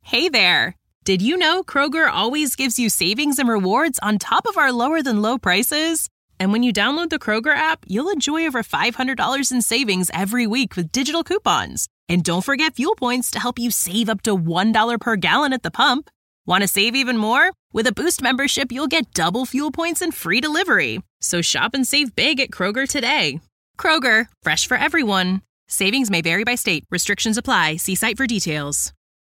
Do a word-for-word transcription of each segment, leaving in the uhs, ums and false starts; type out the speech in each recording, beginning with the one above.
Hey there! Did you know Kroger always gives you savings and rewards on top of our lower-than-low prices? And when you download the Kroger app, you'll enjoy over five hundred dollars in savings every week with digital coupons. And don't forget fuel points to help you save up to one dollar per gallon at the pump. Want to save even more? With a Boost membership, you'll get double fuel points and free delivery. So shop and save big at Kroger today. Kroger, fresh for everyone. Savings may vary by state. Restrictions apply. See site for details.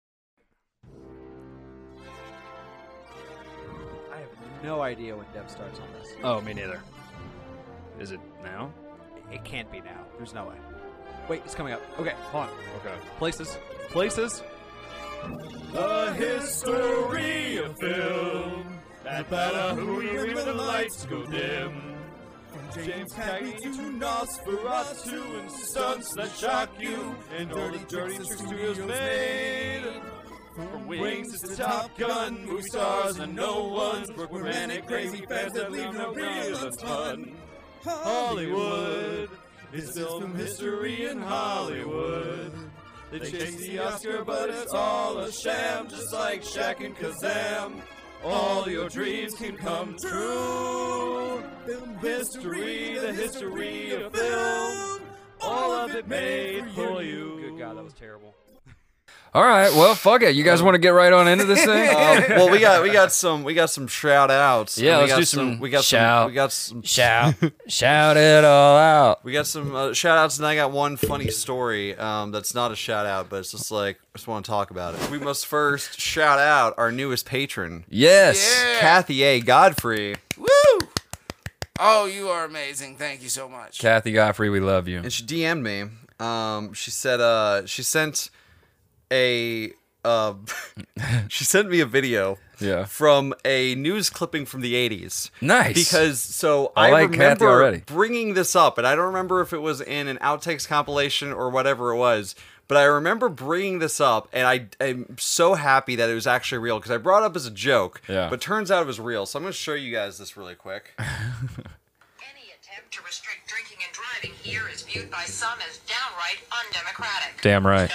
I have no idea when Dev starts on this. Oh, me neither. Is it now? It can't be now. There's no way. Wait, it's coming up. Okay, hold on. Okay. Places. Places. The history of film. That better hurry when the lights go dim. From James Cagney to Nosferatu and stunts that shock you, and all the dirty tricks studios made. From Wings to Top Gun, movie stars and no ones, romantic crazy fans that leave no real fun. Hollywood is film history in Hollywood. They chase the Oscar, but it's all a sham, just like Shaq and Kazam. All your dreams can come true. Film history, the history of film. All of it made for you. Good God, that was terrible. All right, well, fuck it. You guys want to get right on into this thing? Um, well, we got we got some we got some shout outs. Yeah, we let's got do some we got shout. some we got some Shout, shout it all out. we got some uh, shout outs, and I got one funny story um, that's not a shout out, but it's just like I just want to talk about it. We must first shout out our newest patron, Yes. Yeah. Kathy A. Godfrey, Woo! Oh, you are amazing. Thank you so much. Kathy Godfrey, we love you. and she D M'd me. Um, she said uh, she sent a uh, she sent me a video. Yeah. From a news clipping from the eighties. Nice. Because, so, I I, like Kathy remember already. bringing this up, and I don't remember if it was in an outtakes compilation or whatever it was, but I remember bringing this up, and I am so happy that it was actually real, because I brought it up as a joke, Yeah. but turns out it was real, so I'm going to show you guys this really quick. Any attempt to restrict drinking and driving here is viewed by some as downright undemocratic. Damn right.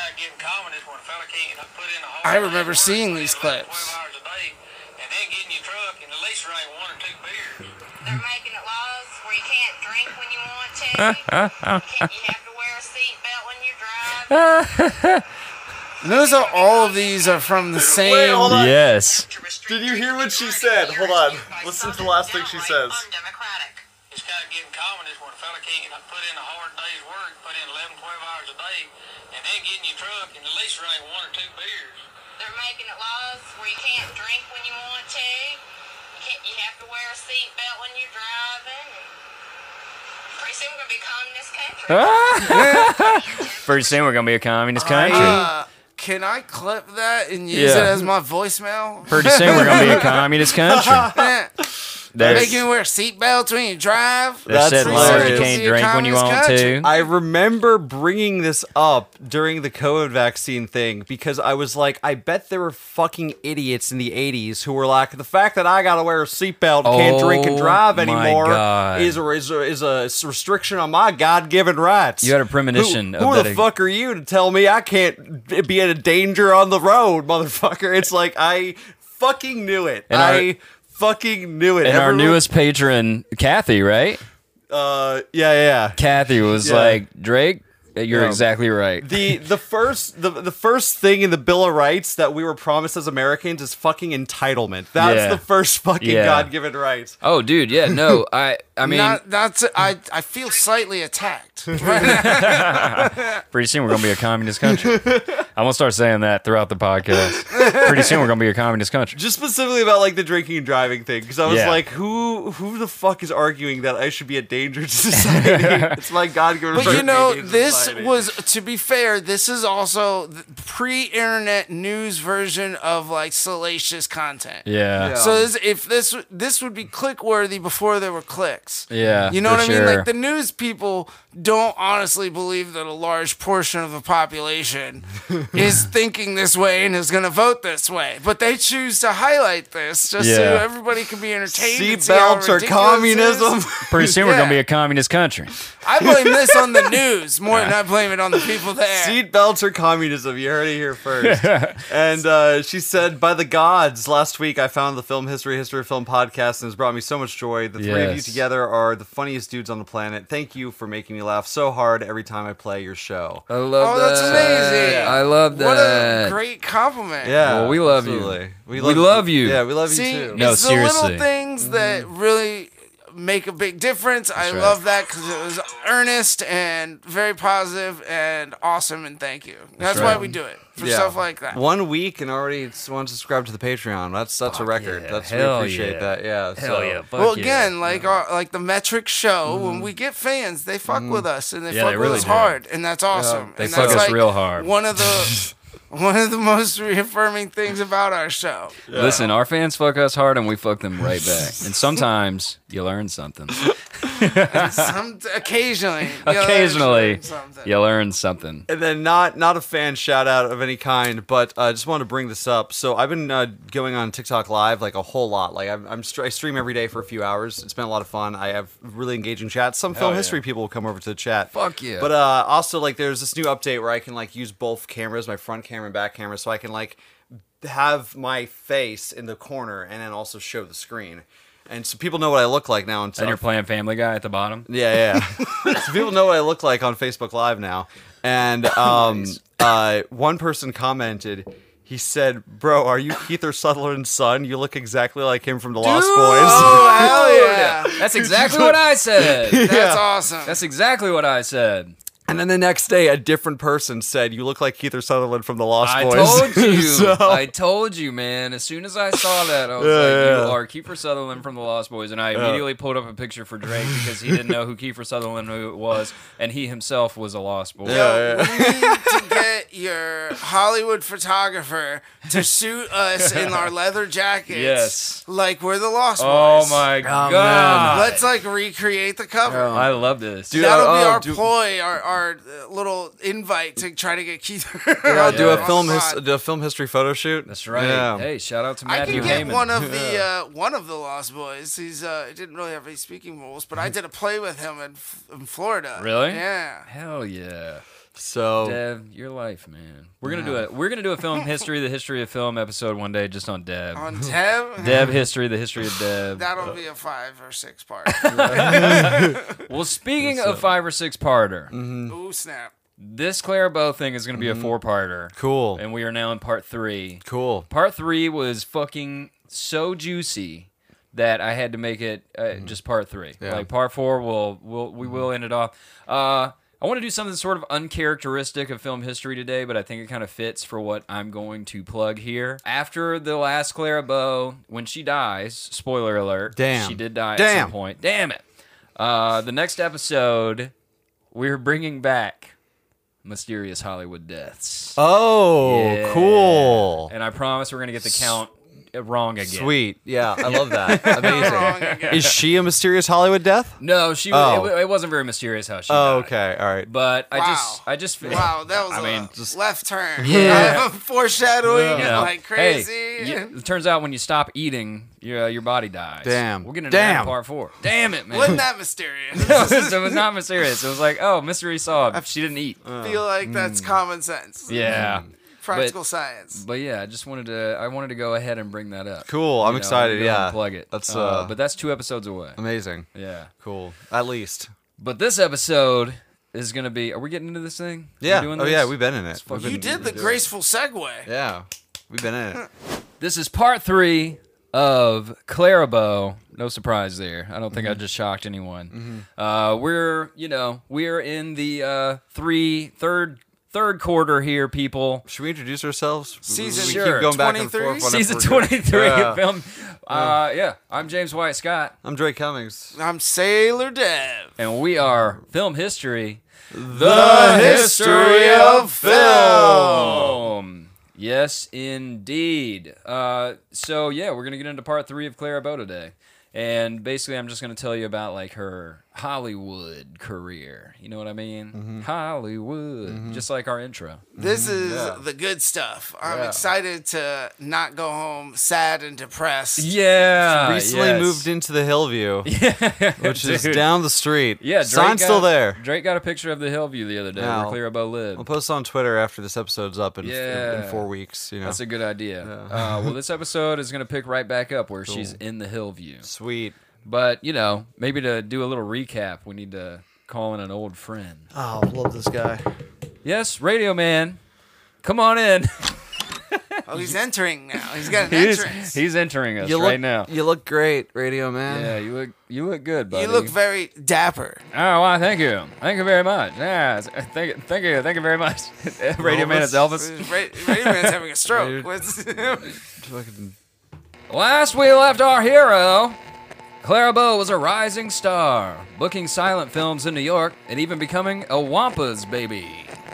I remember seeing these clips. They're making it laws where you can't drink when you want to. Can't, you have to wear a seatbelt when you drive. Those are all of these are from the same. Wait, hold on. Yes. Did you hear what she said? Hold on. Listen to the last thing she says. Undemocratic. It's kind of getting common is when a fella can't put in a hard day's work, put in eleven, twelve hours a day, and then get in your truck and at least drink one or two beers. They're making it laws where you can't drink when you want to. You, can't, you have to wear a seatbelt when you're driving. Pretty soon we're going to be a communist country. Pretty soon we're going to be a communist country. Uh, can I clip that and use Yeah. it as my voicemail? Pretty soon we're going to be a communist country. They There's, make you wear seatbelts when you drive. there's That's said laws you hilarious. can't drink when you want to. I remember bringing this up during the COVID vaccine thing because I was like, I bet there were fucking idiots in the eighties who were like, the fact that I gotta wear a seatbelt and can't drink and Oh drive my anymore God. is a, is, a, is a restriction on my God-given rights. You had a premonition Who, of who that the ex- fuck are you to tell me I can't be in a danger on the road, motherfucker? It's like, I fucking knew it. And our- I fucking knew it. And our Everyone- newest patron, Kathy, right? Uh, yeah, yeah, yeah. Kathy was Yeah. like, Drake, you're Yeah. exactly right. The the first the, the first thing in the Bill of Rights that we were promised as Americans is fucking entitlement. That's Yeah. the first fucking Yeah. God-given right. Oh, dude, yeah, no, I, I mean, Not, that's I. I feel slightly attacked. pretty soon we're gonna be a communist country. I'm gonna start saying that throughout the podcast. Pretty soon we're gonna be a communist country. Just specifically about like the drinking and driving thing, because I was Yeah. like, who who the fuck is arguing that I should be a danger to society? It's my God-given right. But you to know, be a danger to this society. was, to be fair, this is also the pre-internet news version of like salacious content. Yeah, Yeah. So this, if this this would be click worthy before there were clicks. yeah. You know for what I sure. mean? Like the news people don't honestly believe that a large portion of the population is thinking this way and is going to vote this way. But they choose to highlight this just so Yeah. everybody can be entertained. and see how Seatbelts are ridiculous it communism. is. Pretty soon we're Yeah. gonna be a communist country. I blame this on the news more than I blame it on the people there. Seatbelts are communism. You heard it here first. And uh, she said, by the gods, last week I found the Film History, History of Film podcast, and it's brought me so much joy. The three of you Yes. together are the funniest dudes on the planet. Thank you for making me laugh so hard every time I play your show. I love Oh, that. that's amazing. I love that. What a great compliment. Yeah, Well, we love you. absolutely. We love you. Yeah, we love See, you too. No, it's the seriously. little things that really make a big difference. I right. love that because it was earnest and very positive and awesome, and thank you. That's, why right. we do it, for Yeah. stuff like that. One week and already someone subscribed to the Patreon. That's that's a record. yeah. That's we Hell appreciate yeah. that. Yeah. Hell so. yeah. Fuck Well, yeah. again, like our, like the metrics show, Mm-hmm. when we get fans, they fuck with us and they Yeah, fuck they with really us do. hard, and that's awesome. They and fuck that's us like real hard. One of the one of the most reaffirming things about our show. Listen, our fans fuck us hard and we fuck them right back. And sometimes you learn something. Some, occasionally, you know, Occasionally, there's something. you learn something. And then not not a fan shout out of any kind, but I uh, just want to bring this up. So I've been uh, going on TikTok Live like a whole lot. Like I'm, I'm str- I stream every day for a few hours. It's been a lot of fun. I have really engaging chats. Some film yeah. history people will come over to the chat. Fuck yeah. But uh, also like there's this new update where I can like use both cameras, my front camera and back camera, so I can like have my face in the corner and then also show the screen. And so people know what I look like now. And And you're playing Family Guy at the bottom. yeah, yeah. So people know what I look like on Facebook Live now. And um, uh, one person commented, he said, "Bro, are you Keith or Sutherland's son? You look exactly like him from The Lost Boys." Oh, hell yeah. That's exactly what I said. That's awesome. That's exactly what I said. And then the next day, a different person said, "You look like Keith or Sutherland from The Lost I Boys." told you. So- I told you, man. As soon as I saw that, I was Yeah, like, yeah. you are Kiefer Sutherland from The Lost Boys. And I immediately pulled up a picture for Drake because he didn't know who Kiefer Sutherland who it was. And he himself was a Lost Boy. Yo, we need to get your Hollywood photographer to shoot us in our leather jackets. Yes. Like we're the Lost Oh Boys. my man. god. Let's like recreate the cover. I love this. Dude, That'll uh, be oh, our do- ploy, our, our uh, little invite to try to get Keith. I'll do a on film the his- pod. do a film history photo shoot. That's right. Yeah. Hey, shout out to I Matthew can get Heyman. one of the uh, one of the Lost Boys. He's uh, he didn't really have any speaking roles, but I did a play with him in, in Florida. Really? Yeah. Hell yeah. So Dev, your life, man. We're gonna do a we're gonna do a film history, the history of film episode one day just on Dev. On Dev. Dev history, the history of Dev. That'll be a five or six part. Well, speaking of five or six parter, Ooh snap! this Clara Bow thing is gonna be a four parter. cool, And we are now in part three. cool. Part three was fucking so juicy that I had to make it uh, just part three. Yeah. Like part four, we'll, we'll we will end it off. Uh, I want to do something sort of uncharacteristic of film history today, but I think it kind of fits for what I'm going to plug here. After the last Clara Bow, when she dies, spoiler alert, Damn. she did die at Damn. some point. Damn it. Uh, the next episode, we're bringing back Mysterious Hollywood Deaths. Oh, Yeah. cool. And I promise we're going to get the count wrong again. Sweet. Yeah, I love that. Wrong Amazing. again. Is she a mysterious Hollywood death? No, she. Oh. It, it wasn't very mysterious how she. Oh, died. okay. All right. But I Wow. just, I just. Wow, that was I a mean, just- left turn. Yeah. Foreshadowing you and know, like crazy. Hey, you- it turns out when you stop eating, your your body dies. Damn. We're getting into that in Damn. part four. Damn it, man. Wasn't that mysterious? it was not mysterious. It was like, oh, mystery solved. She didn't eat. I feel like that's common sense. yeah. Practical But- science. But yeah, I just wanted to. I wanted to go ahead and bring that up. Cool. I'm You know, excited. go ahead and Yeah. Plug it. That's, Uh, uh, but that's two episodes away. Amazing. Yeah. Cool. At least. But this episode is gonna be. Are we getting into this thing? Are we Yeah. doing Oh, this? yeah. We've been in it. We've You been- did the graceful segue. Yeah. We've been in it. This is part three of Clara Bow. No surprise there. I don't think I just shocked anyone. Uh, we're, you know, we're in the uh, three third third quarter here, people. Should we introduce ourselves? Season we Sure. keep going back and twenty-three? forth. on Season if we're good. twenty-three Yeah. of film. Uh, yeah, I'm James White Scott, I'm Drake Cummings. I'm Sailor Dev. and we are Film History. The history of film. Yes, indeed. Uh, so yeah, we're gonna get into part three of Clara Bow today, and basically, I'm just gonna tell you about like her Hollywood career. You know what I mean? Mm-hmm. Hollywood. Just like our intro. This is Yeah. the good stuff. I'm Yeah. excited to not go home sad and depressed. Yeah. Recently yes. moved into the Hillview, Yeah. which is Dude. down the street. Yeah, Drake Sign's got, still there. Drake got a picture of the Hillview the other day Yeah, where I'll- Clear Above lived. I'll post on Twitter after this episode's up in, Yeah. in four weeks. You know, That's a good idea. Uh, well, this episode is going to pick right back up where she's in the Hillview. sweet. But, you know, maybe to do a little recap, we need to call in an old friend. Oh, love this guy. Yes, Radio Man. Come on in. Oh, he's entering now. He's got an he's, entrance. he's entering us You right look, now. you look great, Radio Man. Yeah, you look you look good, buddy. You look very dapper. Oh, well, thank you. Thank you very much. Yeah, thank, thank you. Thank you very much. Radio Man is Elvis. Ra- Radio Man's having a stroke. Dude. What's- Fucking- Last we left our hero, Clara Bow was a rising star, booking silent films in New York and even becoming a Wampas baby.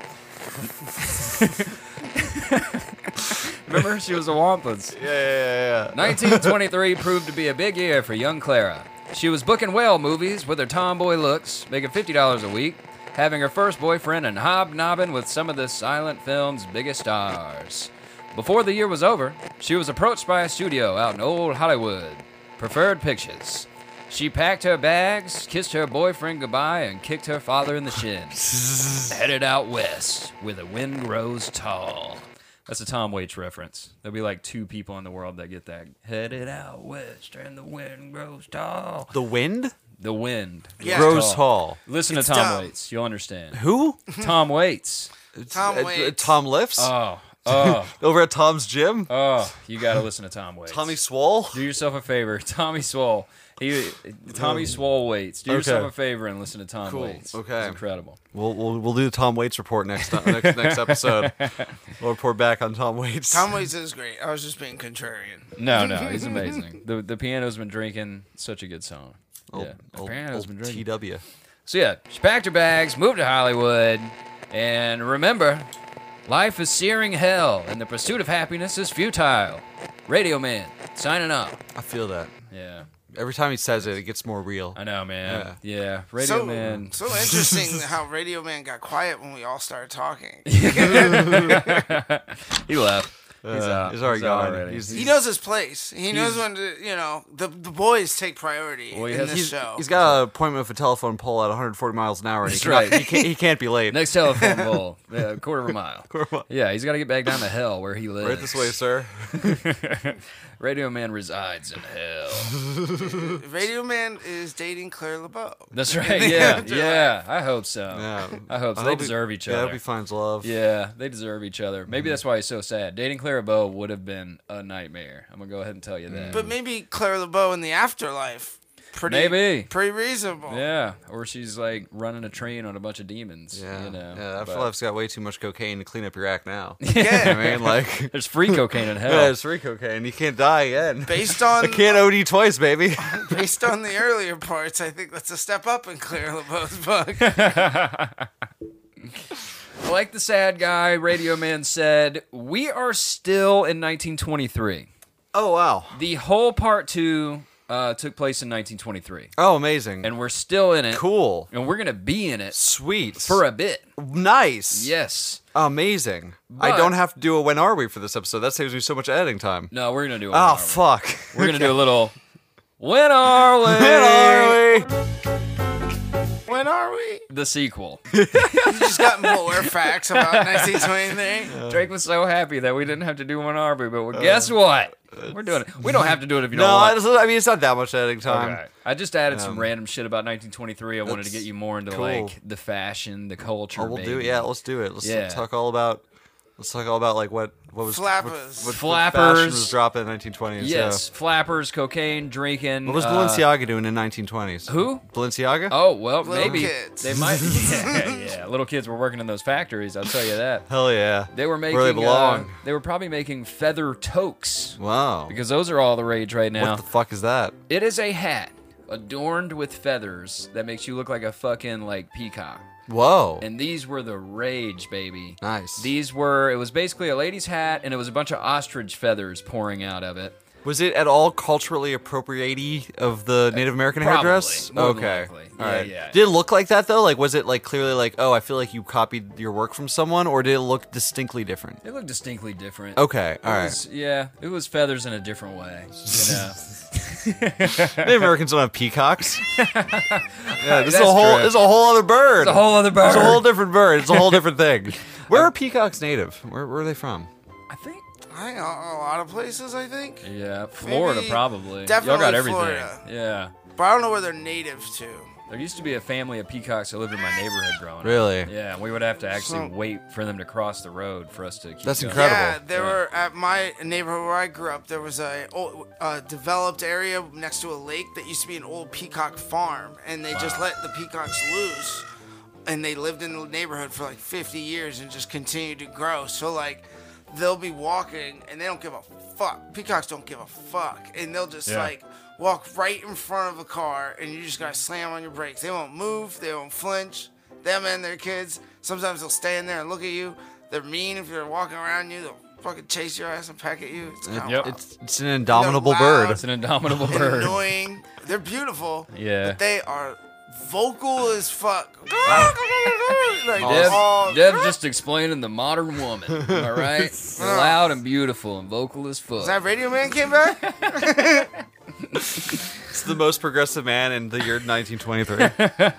Remember, she was a Wampas. Yeah, yeah, yeah. nineteen twenty-three proved to be a big year for young Clara. She was booking whale movies with her tomboy looks, making fifty dollars a week, having her first boyfriend, and hobnobbing with some of the silent film's biggest stars. Before the year was over, she was approached by a studio out in Old Hollywood, Preferred Pictures. She packed her bags, kissed her boyfriend goodbye, and kicked her father in the shins. Headed out west, where the wind grows tall. That's a Tom Waits reference. There'll be like two people in the world that get that. Headed out west, and the wind grows tall. The wind The wind Yeah. grows tall. Listen It's to Tom dumb. Waits. You'll understand. Who? Tom Waits. Tom Uh, uh, Waits. Tom lifts Oh, oh, over at Tom's gym. oh. You got to listen to Tom Waits. Tommy Swole. Do yourself a favor. Tommy Swole. He, Tommy Swole Waits. Do Okay. yourself a favor and listen to Tom Cool. Waits. Okay. It's incredible. We'll, we'll we'll do the Tom Waits report next time, next next episode. We'll report back on Tom Waits. Tom Waits is great. I was just being contrarian. No, no, he's amazing. the The piano's been drinking. Such a good song. Old, yeah, the old, piano's old been drinking. T W. So yeah, she packed her bags, moved to Hollywood, and remember, life is searing hell, and the pursuit of happiness is futile. Radio Man, signing off. I feel that. Yeah, Every time he says it, it gets more real. I know, man. Yeah. Yeah, Radio so, Man. so interesting how Radio Man got quiet when we all started talking. He left. He's Uh, out. he's already out gone. already. He's- He knows his place. He knows when to, you know, the the boys take priority Well, he in has- this He's, show. he's got an appointment with a telephone pole at one hundred forty miles an hour. And he That's cannot- right. He can't, he can't be late. Next telephone pole, yeah, a quarter of a mile. Quarter of a mile. Yeah, he's got to get back down to hell where he lives. Right this way, sir. Radio Man resides in hell. Radio Man is dating Claire LeBeau. That's right. Yeah, yeah. I hope so. Yeah. I hope so. I They hope he- deserve each Yeah, I other. hope he finds love. Yeah, they deserve each other. Maybe that's why he's so sad. Dating Clara Bow would have been a nightmare. I'm gonna go ahead and tell you that. But maybe Claire LeBeau in the afterlife, pretty Maybe. pretty reasonable. Yeah, or she's like running a train on a bunch of demons. Yeah. you know. yeah. but- Afterlife's got way too much cocaine to clean up your act now. Yeah. I mean, like, There's free cocaine in hell. yeah, it's free cocaine. You can't die again. Based on I can't O D twice, baby. based on the earlier parts, I think that's a step up in Claire LeBeau's book. Like the sad guy, Radio Man said, we are still in nineteen twenty-three. Oh, wow. The whole part two uh, took place in nineteen twenty-three. Oh, amazing. And we're still in it. Cool. And we're going to be in it Sweet. for a bit. Nice. Yes. Amazing. I But- don't have to do a when are we for this episode. That saves me so much editing time. No, we're going to do it. Oh, fuck. We're going to do a little, when are we? When are we? When are we? The sequel. You just got more facts about nineteen twenty-three. Drake was so happy that we didn't have to do one R B, but well, guess what? We're doing it. We don't have to do it if you No, don't want. it's- I mean, it's not that much editing time. Okay. I just added some Um, random shit about nineteen twenty-three. I wanted to that's get you more into cool. like the fashion, the culture. Oh, we'll do it. baby. Yeah, let's do it. Let's Yeah. talk all about. Let's talk all about like what what was Flappers. What, what, Flappers. what fashion was dropping in nineteen twenties. Yes, flappers, cocaine, drinking. Yeah. What was uh, Balenciaga doing in nineteen twenties? who? Balenciaga? Oh well, Little maybe kids. they might. Yeah, yeah, little kids were working in those factories. I'll tell you that. Hell yeah. They were making. Where they belong. Uh, they were probably making feather toques Wow. because those are all the rage right now. What the fuck is that? It is a hat adorned with feathers that makes you look like a fucking like peacock. Whoa. And these were the rage, baby. Nice. These were, it was basically a lady's hat, and it was a bunch of ostrich feathers pouring out of it. Was it at all culturally appropriate-y of the Native American Probably, headdress? more than Okay. likely. All Yeah, right. yeah. Did it look like that, though? Like, was it, like, clearly like, oh, I feel like you copied your work from someone, or did it look distinctly different? It looked distinctly different. Okay, all It right. was- yeah, it was feathers in a different way. You know. Native Americans don't have peacocks. Yeah, this is That's a whole. true. This is a whole other bird. It's a whole other bird. It's a whole different bird. It's a whole different thing. Where are peacocks native? Where, where are they from? I think. I think a, a lot of places, I think. Yeah, Florida Maybe- probably. definitely Y'all got everything. Florida. Yeah. But I don't know where they're native to. There used to be a family of peacocks that lived in my neighborhood growing up. Really? Yeah, and we would have to actually So- wait for them to cross the road for us to keep That's going. incredible. Yeah, there Yeah. were at my neighborhood where I grew up. There was a, old, a developed area next to a lake that used to be an old peacock farm, and they just let the peacocks loose, and they lived in the neighborhood for like fifty years and just continued to grow. So like, they'll be walking and they don't give a fuck. Peacocks don't give a fuck, and they'll just Yeah. like walk right in front of a car, and you just gotta slam on your brakes. They won't move. They won't flinch. Them and their kids. Sometimes they'll stand there and look at you. They're mean if you're walking around you. They'll fucking chase your ass and peck at you. It's kind of Yep. It's it's an indomitable loud. bird. It's an indomitable and bird. annoying. They're beautiful. Yeah. But they are vocal as fuck. like, Dev, all- Dev just explaining the modern woman. All right, They're loud and beautiful and vocal as fuck. Is that Radio Man came back? It's the most progressive man in the year nineteen twenty-three.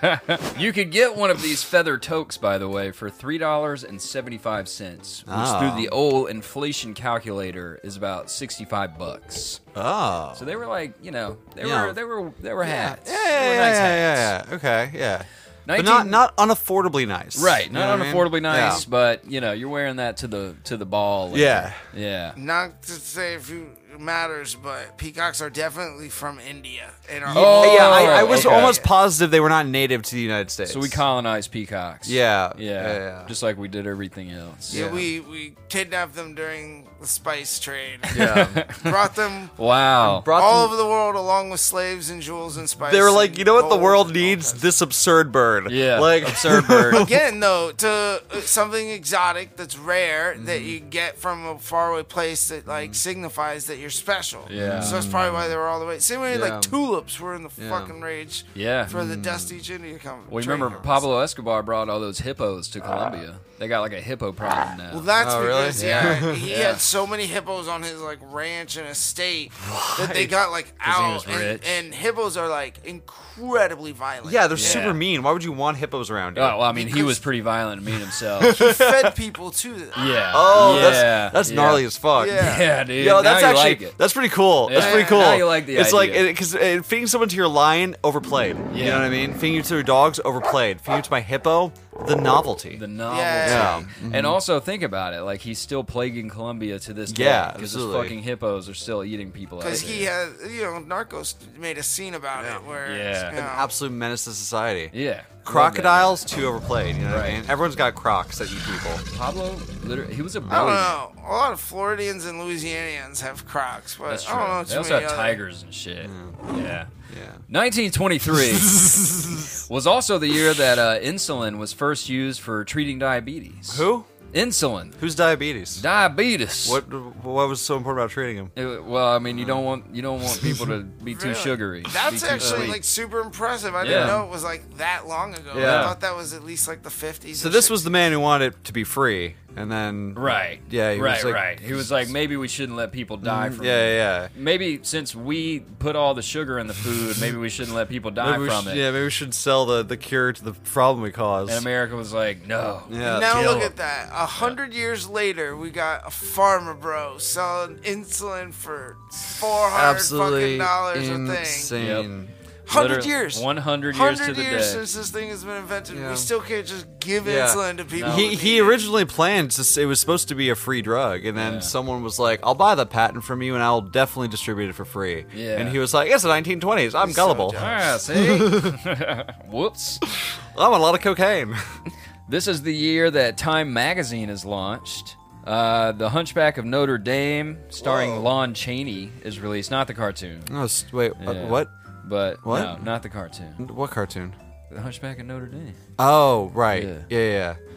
You could get one of these feather toques, by the way, for three dollars and seventy-five cents, which Oh. through the old inflation calculator is about sixty-five bucks. Oh. So they were like, you know, they Yeah. were they were they were hats. Yeah, They yeah, were yeah, nice yeah, hats. yeah, yeah. Okay, yeah. But nineteen not not unaffordably nice. Right, You not know what I mean? unaffordably nice, Yeah. but you know, you're wearing that to the to the ball. and- Yeah. yeah. Not to say if you matters, but peacocks are definitely from India. And are Oh, yeah, I, I was okay. almost positive they were not native to the United States. So we colonized peacocks. Yeah, yeah, yeah, yeah. just like we did everything else. Yeah, Yeah. we we kidnapped them during the spice trade. Yeah. Brought them Wow. Brought all them- over the world along with slaves and jewels and spice. They were like, and you know what the gold world and all needs? that. This absurd bird. Yeah, like absurd bird. Again, though, to uh, something exotic that's rare Mm-hmm. that you get from a faraway place that like signifies that you're special. Yeah. So that's probably why they were all the way. Same way, Yeah. like tulips were in the Yeah. fucking rage Yeah. for the Dust East India Company. Well, you remember Pablo Escobar brought all those hippos to Colombia. They got like a hippo problem now. Well, that's Oh, really? because yeah, Yeah. he Yeah. had so many hippos on his like ranch and estate that they got like he out. was And, rich. and hippos are like incredibly violent. yeah, they're Yeah. super mean. Why would you want hippos around you? Oh, well, I mean, he Because- was pretty violent and mean himself. He fed people to them. yeah. Oh, yeah. that's that's yeah. gnarly as fuck. Yeah. Yeah, dude. Yo, that's now actually you like it. that's pretty cool. That's Yeah. pretty cool. Now you like the it's idea. like because uh, feeding someone to your lion overplayed. You Yeah. know what I mean? Feeding you to your dogs overplayed. Feeding you to my hippo, the novelty. The novelty. Yeah. And also think about it, like he's still plaguing Colombia to this day. Yeah, because his absolutely. fucking hippos are still eating people. Because out he there. had, you know, Narcos made a scene about it where, Yeah. you An know, absolute menace to society. Yeah. Crocodiles too overplayed. You know what I Right. mean? Everyone's got crocs that eat people. Pablo, literally, he was a I don't brilliant. know. A lot of Floridians and Louisianians have crocs, but That's I true. don't know They too also many have other- tigers and shit. Yeah. Yeah. nineteen twenty-three was also the year that uh, insulin was first used for treating diabetes. Who? Insulin. Who's diabetes? Diabetes. What what was so important about treating him? It- well, I mean, you don't want you don't want people to be too Really? sugary. That's be too actually sweet. like super impressive. I Yeah. didn't know it was like that long ago. Yeah. I thought that was at least like the fifties. So or this was the sixties. man who wanted it to be free, and then right. Yeah, he right, was like- right. He was like, maybe we shouldn't let people die from. Yeah, yeah, yeah. Maybe since we put all the sugar in the food, maybe we shouldn't let people die Maybe we from should, it. yeah, maybe we should sell the, the cure to the problem we caused. And America was like, no. yeah. Now kill look him. at that. A hundred years later, we got a farmer bro selling insulin for four hundred Absolutely fucking dollars a insane. thing. Hundred Literally years. one hundred years to Hundred the years day. since this thing has been invented. Yeah. We still can't just give Yeah. insulin to people. He who he need it. originally planned to. s- It was supposed to be a free drug, and then Yeah. someone was like, "I'll buy the patent from you, and I'll definitely distribute it for free." Yeah. And he was like, "It's the nineteen twenties. I'm He's so gullible. jealous. Ah, see? Whoops. I'm on a lot of cocaine." This is the year that Time Magazine is launched. Uh, the Hunchback of Notre Dame, starring Whoa. Lon Chaney, is released. Not the cartoon, oh, s- wait, uh, Yeah. what? but What? no, not the cartoon. What cartoon? The Hunchback of Notre Dame. Oh, right. Yeah. Yeah, yeah. yeah.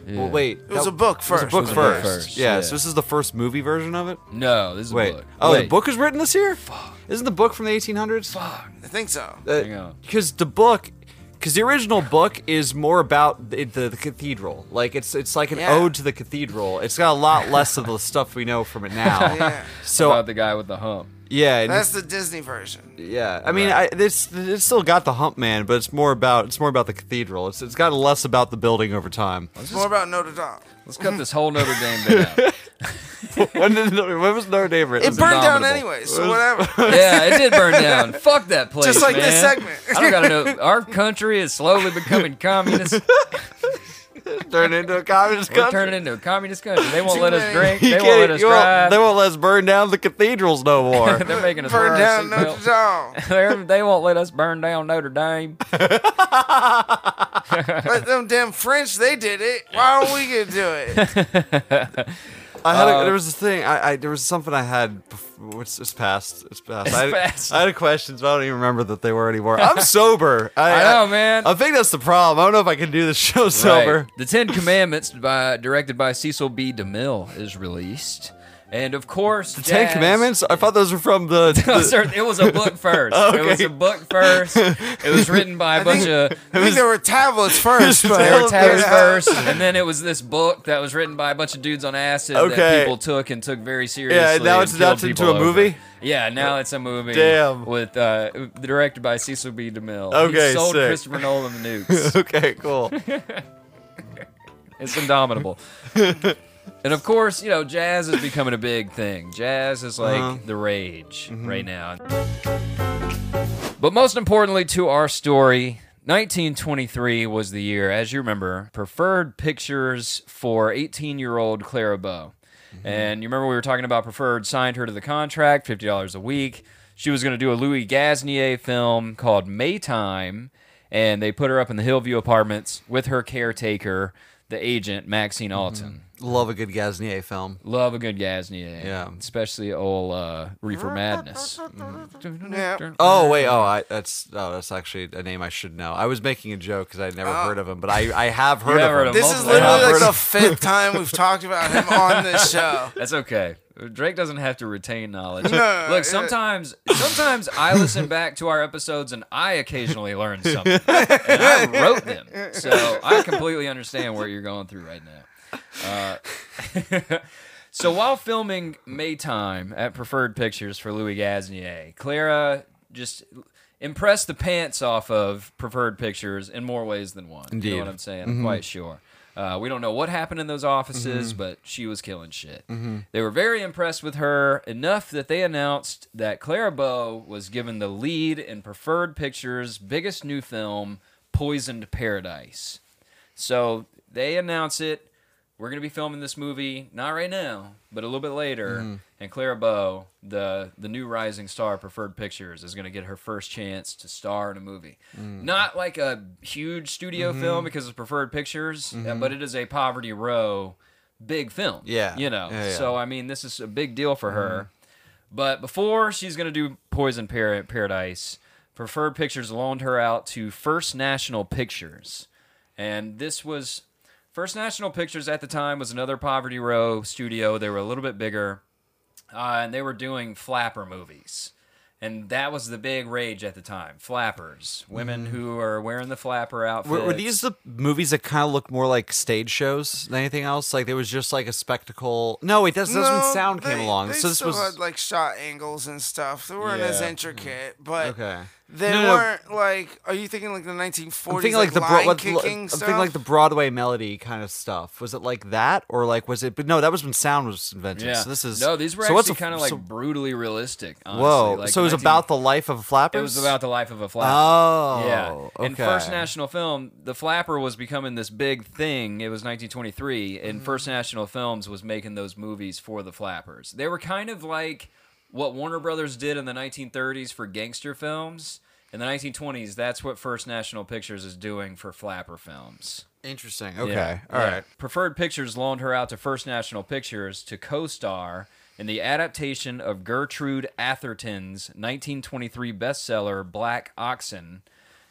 Well, wait. It was that- a book It was first. a book It was a book first. first, Yeah, yeah. so this is the first movie version of it? No, this is Wait. a book. Oh, the Wait. book was written this year? Fuck. Isn't the book from the eighteen hundreds? Fuck. I think so. Hang on. Because the book, because the original book is more about the, the, the cathedral. Like it's it's like an Yeah. ode to the cathedral. It's got a lot less of the stuff we know from it now. Yeah. So About the guy with the hump. yeah, and That's the Disney version. yeah. I mean, I, it's it's still got the hump man, but it's more about it's more about the cathedral. It's it's got less about the building over time. It's more about Notre Dame. Let's cut this whole Notre Dame bit out. when, did, when was Notre Dame written? It burned down indomitable. anyway, so whatever. Yeah, it did burn down. Fuck that place, Just like man. this segment. I don't gotta know. Our country is slowly becoming communist. Turn into a communist We're country. turning into a communist country. They won't Too let us many- drink. You They can't- won't let us you won't- drive. They won't let us burn down the cathedrals no more. They're making us Burn wear down our Notre seatbelts. Dame. They're- They won't let us burn down Notre Dame. But them damn French, they did it. Why aren't we gonna do it? I had a, Uh, there was a thing. I, I there was something I had. Before, it's, it's past. It's past. It's I, had, past. I had questions, but I don't even remember that they were anymore. I'm sober. I, I know, man. I think that's the problem. I don't know if I can do this show sober. Right. The Ten Commandments, by, directed by Cecil B. DeMille, is released. And of course, The Ten Commandments. I thought those were from the. the It was a book first. Okay. It was a book first. It was written by a I bunch think- of. I think there were tablets first, but They were tablets Yeah. first, and then it was this book that was written by a bunch of dudes on acid Okay. that people took and took very seriously. Yeah, now and it's killed adapted into people a over. movie? Yeah, now it's a movie. Damn. With uh, directed by Cecil B. DeMille. Okay, he sold sick. Christopher Nolan the nukes. okay, cool. It's indomitable. And of course, you know, jazz is becoming a big thing. Jazz is like Uh-huh. the rage right now. But most importantly to our story, nineteen twenty-three was the year, as you remember, Preferred Pictures for eighteen-year-old Clara Bow. And you remember we were talking about Preferred signed her to the contract, fifty dollars a week. She was going to do a Louis Gasnier film called Maytime, and they put her up in the Hillview Apartments with her caretaker, the agent, Maxine Alton. Love a good Gasnier film. Love a good Gasnier. Yeah. Especially old uh, Reefer Madness. Yeah. Oh wait, oh I, that's oh that's actually a name I should know. I was making a joke because I'd never Oh. heard of him, but I, I have heard have of heard him. of This is multiple literally times. like the fifth time we've talked about him on this show. That's okay. Drake doesn't have to retain knowledge. No, Look, it- sometimes sometimes I listen back to our episodes and I occasionally learn something. And I wrote them. So I completely understand what you're going through right now. Uh, so while filming Maytime at Preferred Pictures for Louis Gasnier, Clara just impressed the pants off of Preferred Pictures in more ways than one. You Indeed. know what I'm saying? I'm quite sure. Uh, we don't know what happened in those offices, but she was killing shit. They were very impressed with her, enough that they announced that Clara Bow was given the lead in Preferred Pictures' biggest new film, Poisoned Paradise. So they announce it. We're going to be filming this movie, not right now, but a little bit later. And Clara Bow, the the new rising star of Preferred Pictures, is going to get her first chance to star in a movie. Not like a huge studio film because it's Preferred Pictures, uh, but it is a Poverty Row big film. Yeah. You know, Yeah, yeah. so I mean, this is a big deal for her. But before she's going to do Poison Par- Paradise, Preferred Pictures loaned her out to First National Pictures. And this was... First National Pictures at the time was another Poverty Row studio. They were a little bit bigger. Uh, and they were doing flapper movies. And that was the big rage at the time. Flappers. Women who are wearing the flapper outfits. Were, were these the movies that kind of look more like stage shows than anything else? Like there was just like a spectacle. No, wait, that's, that's when No, sound they, came along. They so this still was had like shot angles and stuff. They weren't as Yeah. intricate, but okay. they No, no, no. weren't like. Are you thinking like the nineteen I'm forties? thinking like, the bro- line what- kicking I'm stuff? thinking like the Broadway melody kind of stuff. Was it like that, or like was it? But no, that was when sound was invented. Yeah. So this is no, these were so what's actually a- kind of like so- brutally realistic. Honestly. whoa. Like so it was nineteen about the life of flappers. It was about the life of a flapper. Oh, Yeah. In okay. First National Film, the flapper was becoming this big thing. It was nineteen twenty-three, and Mm-hmm. First National Films was making those movies for the flappers. They were kind of like what Warner Brothers did in the nineteen thirties for gangster films. In the nineteen twenties, that's what First National Pictures is doing for flapper films. Interesting. Okay. Yeah. All Yeah. right. Preferred Pictures loaned her out to First National Pictures to co-star in the adaptation of Gertrude Atherton's nineteen twenty-three bestseller Black Oxen.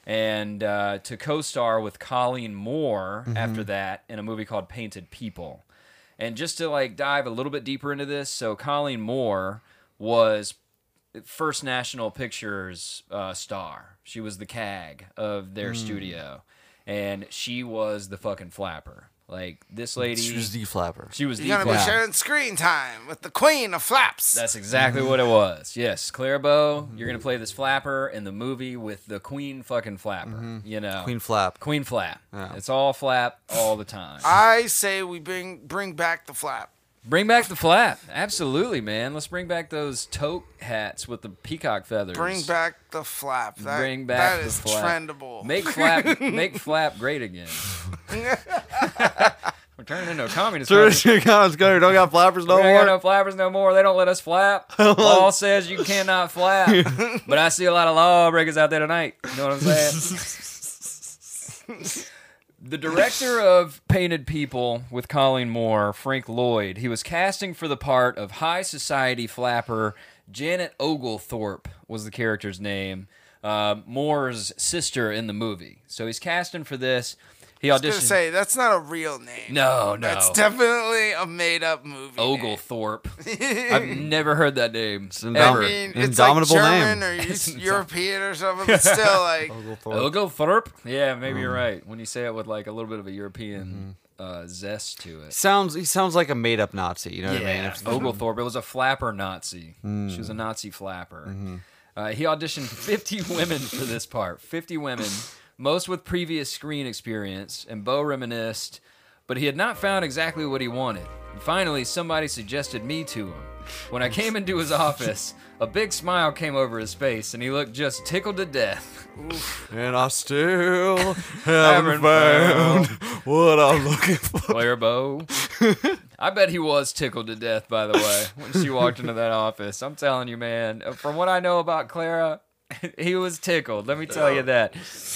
and uh, to co-star with Colleen Moore Mm-hmm. after that in a movie called Painted People. And just to like dive a little bit deeper into this, so Colleen Moore was First National Pictures uh, star. She was the C A G of their Mm. studio, and she was the fucking flapper. Like this lady, She was the flapper. She was the You're gonna be flapper. sharing screen time with the queen of flaps. That's exactly what it was. Yes, Clara Bow, you're gonna play this flapper in the movie with the queen fucking flapper. You know, Queen Flap. Queen flap. Yeah. It's all flap all the time. I say we bring bring back the flap. Bring back the flap. Absolutely, man. Let's bring back those toque hats with the peacock feathers. Bring back the flap. That, Bring back that the is flap. trendable. Make flap make flap great again. We're turning into a communist country. Let's go. Don't got flappers no We ain't more. got no flappers no more. They don't let us flap. Law says you cannot flap. But I see a lot of lawbreakers out there tonight. You know what I'm saying? The director of Painted People with Colleen Moore, Frank Lloyd, he was casting for the part of high society flapper Janet Oglethorpe was the character's name, uh, Moore's sister in the movie. So he's casting for this. He I was gonna auditioned. say that's not a real name. no, no. That's definitely a made up movie. name. Oglethorpe. I've never heard that name. an I Ever. mean, it's Indomitable like German name. or East European or something, but still like Oglethorpe? Yeah, maybe Mm. you're right. When you say it with like a little bit of a European uh, zest to it. Sounds he sounds like a made up Nazi. You know what I mean? If- Oglethorpe. It was a flapper Nazi. Mm. She was a Nazi flapper. Mm-hmm. Uh, he auditioned fifty women for this part. fifty women, most with previous screen experience, and Beau reminisced, but he had not found exactly what he wanted. And finally, somebody suggested me to him. When I came into his office, a big smile came over his face, and he looked just tickled to death. And I still haven't found what I'm looking for. Claire Bow. I bet he was tickled to death, by the way, when she walked into that office. I'm telling you, man, from what I know about Clara, he was tickled. Let me tell you that.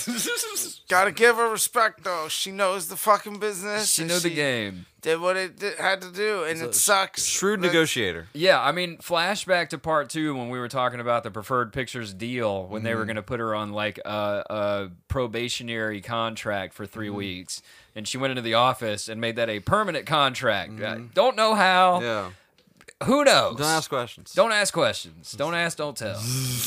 gotta give her respect though. She knows the fucking business. She and knew the game. Did what it did, had to do, and it sucks. Shrewd that- negotiator. Yeah, I mean, flashback to part two when we were talking about the Preferred Pictures deal when they were going to put her on like a, a probationary contract for three weeks, and she went into the office and made that a permanent contract. I don't know how. Yeah. Who knows? Don't ask questions. Don't ask questions. Don't ask. Don't tell.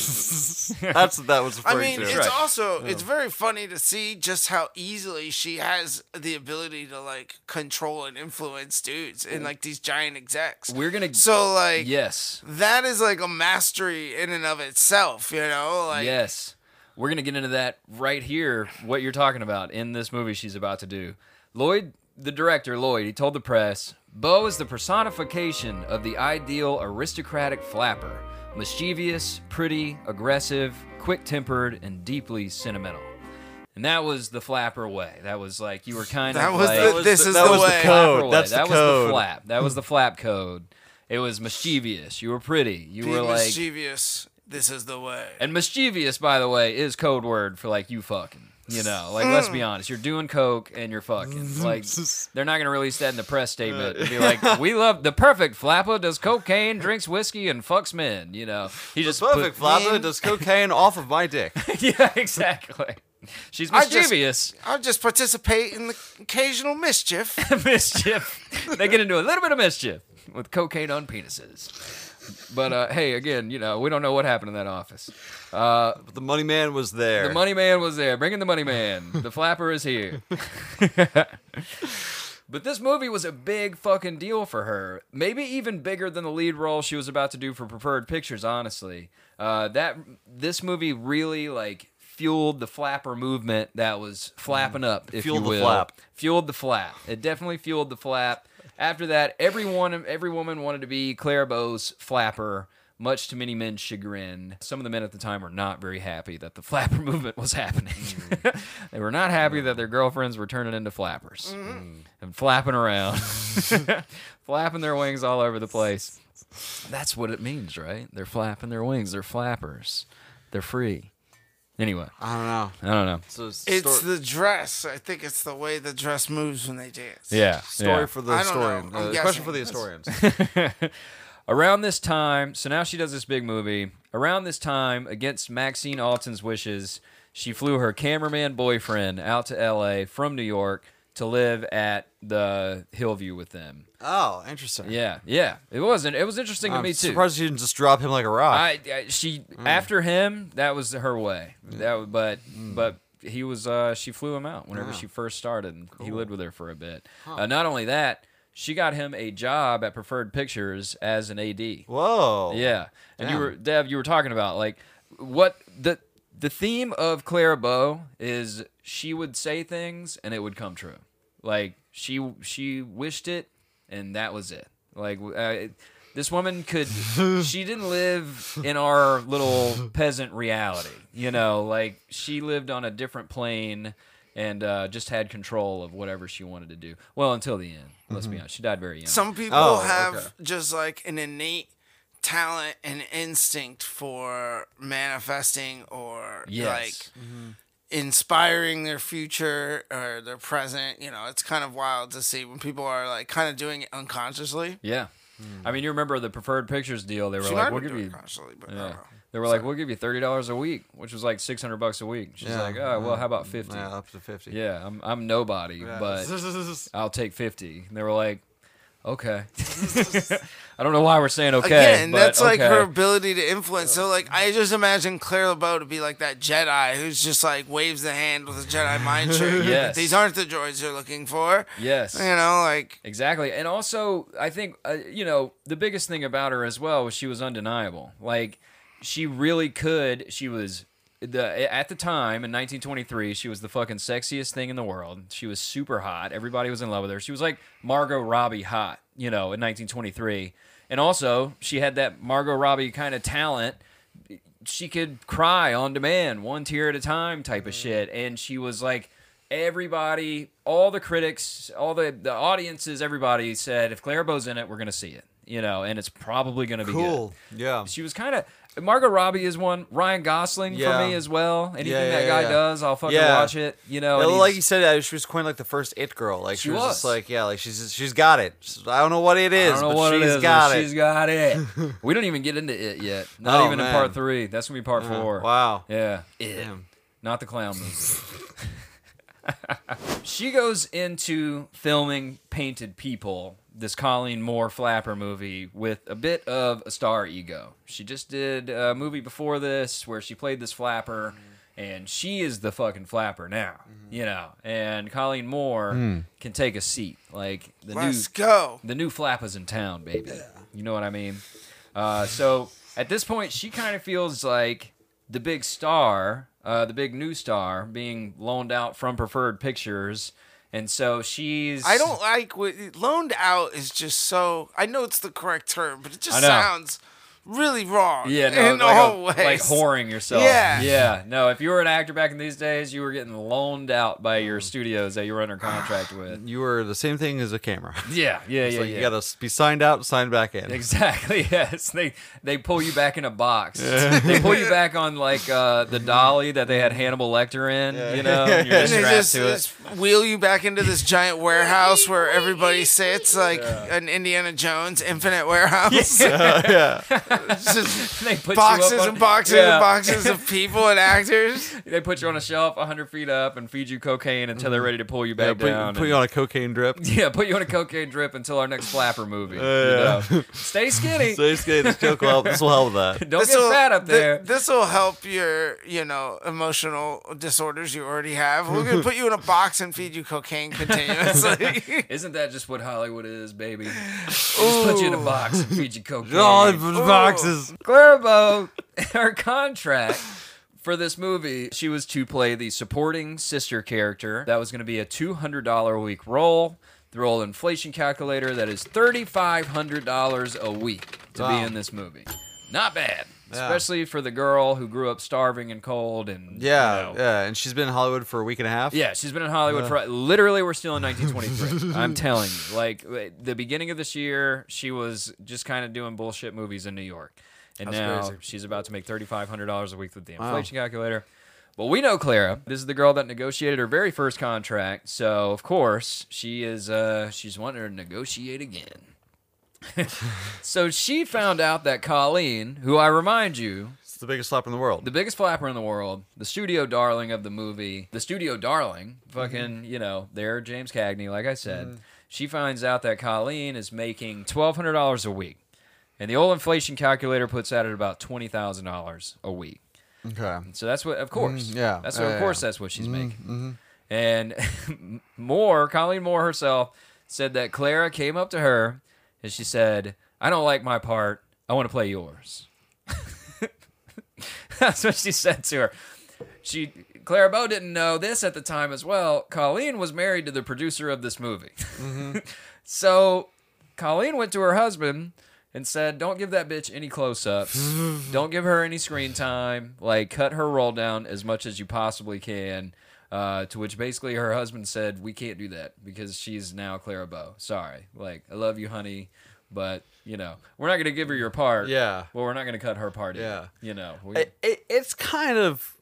That's what that was I referring mean, to. it's also it's very funny to see just how easily she has the ability to like control and influence dudes and like these giant execs. We're gonna. So like Yes. that is like a mastery in and of itself, you know? Like Yes. We're going to get into that right here, what you're talking about in this movie she's about to do. Lloyd, the director, Lloyd, he told the press, Beau is the personification of the ideal aristocratic flapper. Mischievous, pretty, aggressive, quick-tempered, and deeply sentimental. And that was the flapper way. That was like, you were kind That of was like... the- this is that the was way. the code. flapper way. That's the that was code. the flap. That was the flap code. It was mischievous. You were pretty. You be were like... mischievous. This is the way. And mischievous, by the way, is code word for like you fucking. You know, like let's be honest, you're doing coke and you're fucking. Like they're not gonna release that in the press statement and be like, "We love the perfect flapper does cocaine, drinks whiskey, and fucks men." You know, he just Perfect put- flapper does cocaine off of my dick. yeah, exactly. She's I just- mischievous. I'll just participate in the occasional mischief. mischief. They get into a little bit of mischief with cocaine on penises. But uh, hey, again, you know, we don't know what happened in that office. Uh, But the money man was there. The money man was there. Bring in the money man. The flapper is here. But this movie was a big fucking deal for her. Maybe even bigger than the lead role she was about to do for Preferred Pictures, honestly. Uh, that this movie really like fueled the flapper movement that was flapping up, if Fueled you the will. flap. Fueled the flap. It definitely fueled the flap. After that, everyone, every woman wanted to be Clara Bow's flapper, much to many men's chagrin. Some of the men at the time were not very happy that the flapper movement was happening. They were not happy that their girlfriends were turning into flappers and flapping around, flapping their wings all over the place. That's what it means, right? They're flapping their wings. They're flappers. They're free. Anyway, I don't know. I don't know. So it's It's story, the dress. I think it's the way the dress moves when they dance. Yeah. story yeah. for the I don't know. historian. I'm Uh, guessing. question for the historians. Around this time, so now she does this big movie. Around this time, against Maxine Alton's wishes, she flew her cameraman boyfriend out to L A from New York to live at the Hillview with them. Oh, interesting. Yeah, yeah. It wasn't. It was interesting I'm to me too. surprised you didn't just drop him like a rock. I, I she after him, that was her way. That was- but but he was uh she flew him out whenever Yeah. she first started. And He lived with her for a bit. Uh, not only that, she got him a job at Preferred Pictures as an A D. Whoa. Yeah, and you Damn. were Dev. You were talking about like what the the theme of Clara Bow is. She would say things and it would come true. Like she she wished it and that was it. Like uh, this woman could. She didn't live in our little peasant reality. You know, like she lived on a different plane and uh, just had control of whatever she wanted to do. Well, until the end. Let's be honest. She died very young. Some people Oh, have okay. just like an innate talent and instinct for manifesting or Yes. like inspiring their future or their present. You know, it's kind of wild to see when people are like kind of doing it unconsciously. Yeah. I mean, you remember the Preferred Pictures deal? They were She like, might "We'll have give been you." doing it consciously, but I Yeah. don't know. They were like, "We'll give you thirty dollars a week," which was like six hundred bucks a week. She's Yeah. like, "Oh, well, how about fifty? Yeah, up to fifty. Yeah, I'm I'm nobody, Yeah. but I'll take fifty. And they were like, "Okay." I don't know why we're saying okay. Again, but that's like okay. her ability to influence. So, like, I just imagine Claire LeBeau to be like that Jedi who's just like waves the hand with a Jedi mind trick. Yes. These aren't the droids you're looking for. Yes. You know, like, Exactly. And also, I think, uh, you know, the biggest thing about her as well was she was undeniable. Like, she really could. She was, the at the time, in nineteen twenty-three, she was the fucking sexiest thing in the world. She was super hot. Everybody was in love with her. She was like Margot Robbie hot, you know, in nineteen twenty-three. And also, she had that Margot Robbie kind of talent. She could cry on demand, one tear at a time type of shit. And she was like, everybody, all the critics, all the, the audiences, everybody said, if Claire Beau's in it, we're going to see it. You know, and it's probably going to be Cool. good. Yeah. She was kind of, Margot Robbie is one. Ryan Gosling Yeah. for me as well. Anything Yeah, yeah, that guy yeah. does, I'll fucking Yeah. watch it. You know, Yeah, and like he's- you said, uh, she was quite like the first it girl. Like she, She was, was. just like, yeah, like she's she's got it. She's- I don't know what it is, I don't know but what she's it is, got but it. she's got it. We don't even get into it yet. Not Oh, even in man. part three. That's gonna be part Yeah. four. Wow. Yeah. It. Damn. Not the clown movie. She goes into filming Painted People, this Colleen Moore flapper movie, with a bit of a star ego. She just did a movie before this where she played this flapper, and she is the fucking flapper now, you know. And Colleen Moore can take a seat, like the let's new go. the new flapper's in town, baby. You know what I mean? Uh, so at this point, she kind of feels like the big star, uh, the big new star, being loaned out from Preferred Pictures, and so she's. I don't like what loaned out is just so. I know it's the correct term, but it just I know. sounds really wrong. Yeah, no, in like, all a- ways. like whoring yourself. Yeah. yeah. No, if you were an actor back in these days, you were getting loaned out by your studios that you were under contract with. You were the same thing as a camera. Yeah, yeah, It's yeah. like yeah. you gotta be signed out, signed back in. Exactly. Yes, they they pull you back in a box. They pull you back on like uh, the dolly that they had Hannibal Lecter in. You know, and you're And just they strapped just, to it. just wheel you back into this giant warehouse where everybody sits, like an Indiana Jones infinite warehouse. yeah. It's just They put you boxes up on- and boxes Yeah. and boxes of people and actors. They put you on a shelf one hundred feet up and feed you cocaine until they're ready to pull you Yeah, back put, down. put and- you on a cocaine drip. yeah, put you on a cocaine drip until our next flapper movie. you yeah. know. Stay skinny. So it's good. This joke will help. This will help with that. Don't get fat up there. This will help your, you know, emotional disorders you already have. We're gonna put you in a box and feed you cocaine continuously. Isn't that just what Hollywood is, baby? They just put you in a box and feed you cocaine. Oh, the boxes. Clara Bow, her contract for this movie, she was to play the supporting sister character. That was going to be a two hundred dollars a week role. The roll inflation calculator, that is three thousand five hundred dollars a week to be Wow. in this movie. Not bad. Yeah. Especially for the girl who grew up starving and cold and Yeah, you know, yeah. And she's been in Hollywood for a week and a half. yeah, she's been in Hollywood for literally. We're still in nineteen twenty-three. I'm telling you, like the beginning of this year, she was just kind of doing bullshit movies in New York, and That's now crazy. she's about to make thirty-five hundred dollars a week with the Wow. inflation calculator. But we know Clara. This is the girl that negotiated her very first contract, so of course she is. Uh, she's wanting her to negotiate again. So she found out that Colleen, who I remind you, It's the biggest flapper in the world. the biggest flapper in the world, the studio darling of the movie, the studio darling, fucking, you know, they're James Cagney, like I said. She finds out that Colleen is making twelve hundred dollars a week. And the old inflation calculator puts that at about twenty thousand dollars a week. Okay. So that's what, of course. Mm, yeah. That's Yeah, what, of yeah, course, yeah. that's what she's Mhm, making. mhm. And Moore, Colleen Moore herself, said that Clara came up to her and she said, I don't like my part. I want to play yours. That's what she said to her. She Clara Bow didn't know this at the time as well. Colleen was married to the producer of this movie. Mm-hmm. So Colleen went to her husband and said, don't give that bitch any close-ups. Don't give her any screen time. Like, cut her roll down as much as you possibly can. Uh, to which basically her husband said, we can't do that because she's now Clara Bow. Sorry. Like, I love you, honey, but, you know, we're not going to give her your part. Yeah. Well, we're not going to cut her part Yeah. either. You know. We, It, it, it's kind of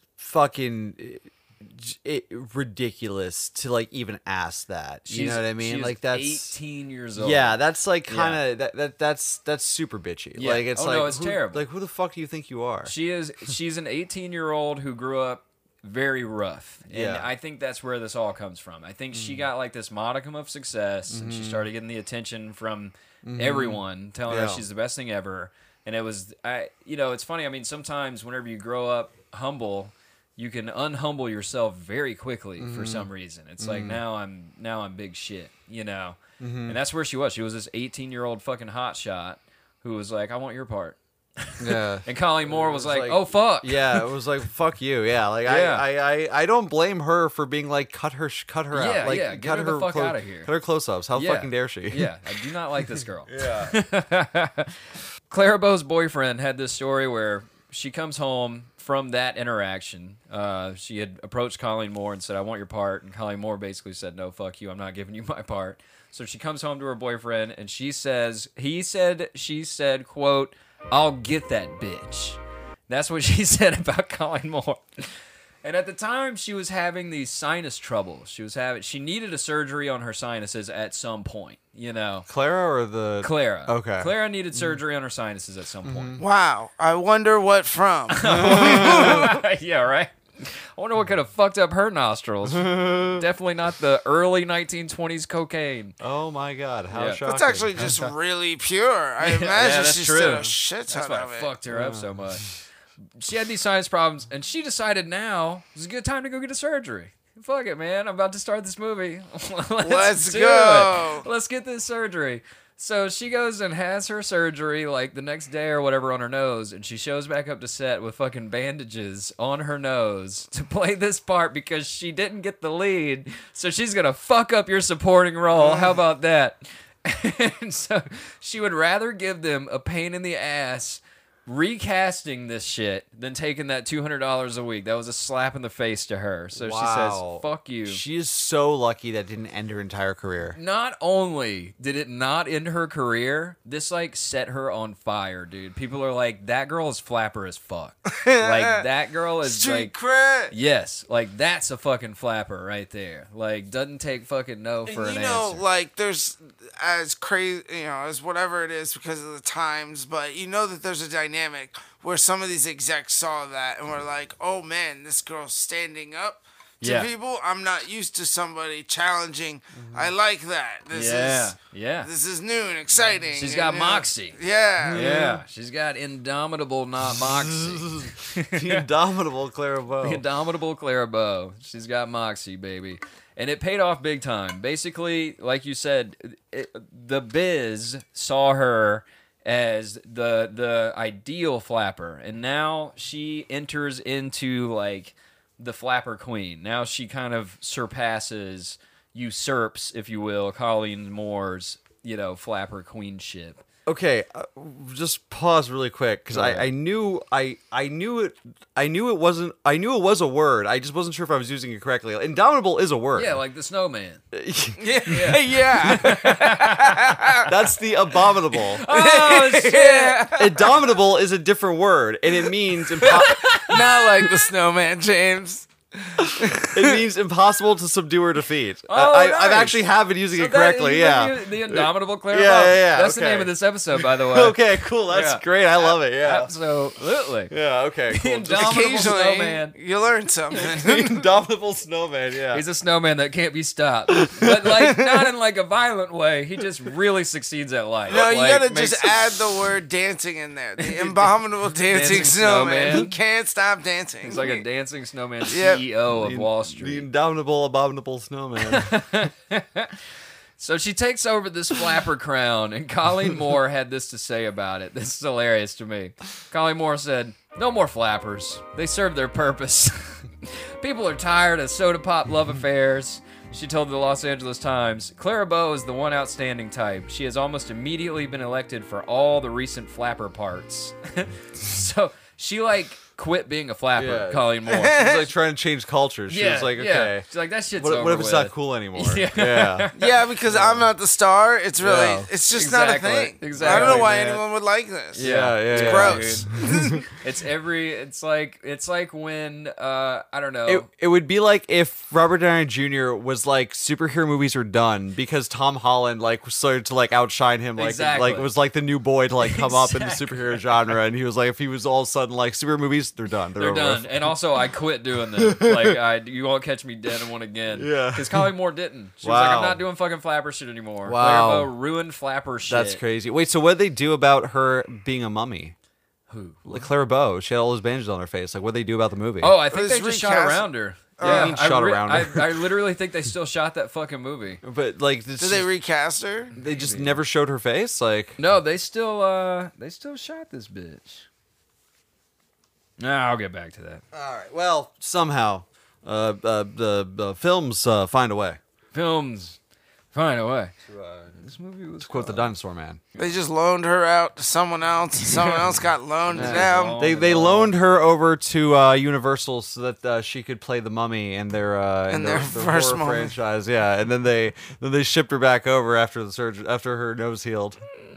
fucking it, it, ridiculous to like even ask that. You know what I mean? she's Like that's eighteen years old. yeah, that's like kind of Yeah. that, that that's that's super bitchy. Yeah. Like it's Oh, like no, it's who, terrible. Like who the fuck do you think you are? She is. She's an eighteen-year-old who grew up very rough, and Yeah. I think that's where this all comes from. I think she got like this modicum of success, and she started getting the attention from everyone, telling her Yeah. she's the best thing ever. And it was, I, you know, it's funny. I mean, sometimes whenever you grow up humble, you can unhumble yourself very quickly for some reason. It's like now I'm now I'm big shit, you know. And that's where she was. She was this eighteen-year-old fucking hotshot who was like, I want your part. Yeah. And Colleen Moore was, was like, like- oh, fuck. Yeah, it was like fuck you. Yeah, like Yeah. I, I, I, I don't blame her for being like cut her, sh- cut her Yeah, out. Like yeah, get cut her the fuck clo- outta here. Cut her close-ups. How Yeah. fucking dare she? Yeah, I do not like this girl. yeah. Clara Bow's boyfriend had this story where she comes home from that interaction. Uh, she had approached Colleen Moore and said, I want your part. And Colleen Moore basically said, no, fuck you. I'm not giving you my part. So she comes home to her boyfriend and she says, he said, she said, quote, I'll get that bitch. That's what she said about Colleen Moore. And at the time, she was having these sinus troubles. She was having, she needed a surgery on her sinuses at some point, you know. Clara or the Clara. Okay. Clara needed surgery on her sinuses at some point. Wow. I wonder what from. Yeah, right? I wonder what could have fucked up her nostrils. Definitely not the early nineteen twenties cocaine. Oh my god, how Yeah. shocking. That's actually just really pure. I imagine that's she true. did a shit That's ton why of it it. fucked her up so much. She had these sinus problems, and she decided now is a good time to go get a surgery. Fuck it, man. I'm about to start this movie. Let's, Let's do go. it. Let's get this surgery. So she goes and has her surgery like the next day or whatever on her nose, and she shows back up to set with fucking bandages on her nose to play this part because she didn't get the lead. So she's gonna fuck up your supporting role. How about that? And so she would rather give them a pain in the ass recasting this shit than taking that two hundred dollars a week. That was a slap in the face to her. So Wow. she says, fuck you. She is so lucky that didn't end her entire career. Not only did it not end her career, this like set her on fire, dude. People are like, that girl is flapper as fuck. Like that girl is Street like, cred. yes, like that's a fucking flapper right there. Like doesn't take fucking no for And an you know, answer. like there's as crazy, you know, as whatever it is because of the times, but you know that there's a dynamic where some of these execs saw that and were like, "Oh man, this girl's standing up to Yeah. people. I'm not used to somebody challenging. I like that. This yeah, is yeah. this is new and exciting. She's and, got you know, moxie. Yeah, Yeah, she's got indomitable not moxie. The indomitable Clara Bow. The indomitable Clara Bow. She's got moxie, baby. And it paid off big time. Basically, like you said, it, the biz saw her as the the ideal flapper, and now she enters into like the flapper queen. Now she kind of surpasses, usurps, if you will, Colleen Moore's, you know, flapper queenship. Okay, uh, just pause really quick because Right. I, I knew I I knew it I knew it wasn't I knew it was a word. I just wasn't sure if I was using it correctly. Indomitable is a word. Yeah, like the snowman. yeah, yeah. That's the abominable. Oh shit! Indomitable is a different word, and it means impo- Not like the snowman, James. It means impossible to subdue or defeat. Oh, I, nice. I've actually have been using So it that correctly. is Yeah. The, the indomitable Clara Yeah, Bow. yeah, yeah, That's the okay. name of this episode, by the way. Okay, cool. That's Yeah. great. I love it. Yeah. Absolutely. Yeah. Okay. Cool. Just Indomitable Occasionally, snowman. you learn something. the indomitable snowman. Yeah. He's a snowman that can't be stopped, but like not in like a violent way. He just really succeeds at life. No, you Like, gotta makes- just add the word dancing in there. The abominable dancing, Dancing snowman. snowman. He can't stop dancing. He's like a dancing snowman Yep. C E O of The- Wall The Street. indomitable, abominable snowman. So she takes over this flapper crown, and Colleen Moore had this to say about it. This is hilarious to me. Colleen Moore said, "No more flappers. They serve their purpose. People are tired of soda pop love affairs." She told the Los Angeles Times, "Clara Bow is the one outstanding type. She has almost immediately been elected for all the recent flapper parts." So she like quit being a flapper, Yeah. Colleen Moore. She's like trying to change culture. She yeah, was like, yeah. okay. She's like, that shit's What, over what if it's with. not cool anymore? Yeah. Yeah. Yeah, because I'm not the star. It's really, Yeah. it's just Exactly. not a thing. Exactly, I don't know why man. anyone would like this. Yeah, yeah, It's yeah. gross. It's every. It's like. It's like when. Uh, I don't know. It, it would be like if Robert Downey Junior was like superhero movies are done because Tom Holland like started to like outshine him, like Exactly. like was like the new boy to like come up in the Exactly. superhero genre, and he was like, if he was all of a sudden like superhero movies, they're done, they're, They're over done, with. and also I quit doing them. Like I, you won't catch me dead in one again. Yeah. because Colleen Moore didn't. She was like, Wow. I'm not doing fucking flapper shit anymore. Wow. Clara Bow ruined flapper shit. That's crazy. Wait, so what did they do about her being a mummy? Who? Like Clara Bow, she had all those bandages on her face. Like, what did they do about the movie? Oh, I think It's they just shot recast- around her. What do you mean I shot re- around her? I, I literally think they still shot that fucking movie. But like, this Did they just- recast her? they just never showed her face. Like, No, they still. Uh, they still shot this bitch. Nah, I'll get back to that. all right. Well, somehow, uh, uh the the films uh, find a way. Films, find a way. This movie was To quote the Dinosaur Man. They just loaned her out to someone else, and someone else got loaned to them. They they loaned her over to uh, Universal so that uh, she could play the Mummy in their uh, in In their, their their first horror Mummy. franchise. Yeah, and then they then they shipped her back over after the surgery after her nose healed.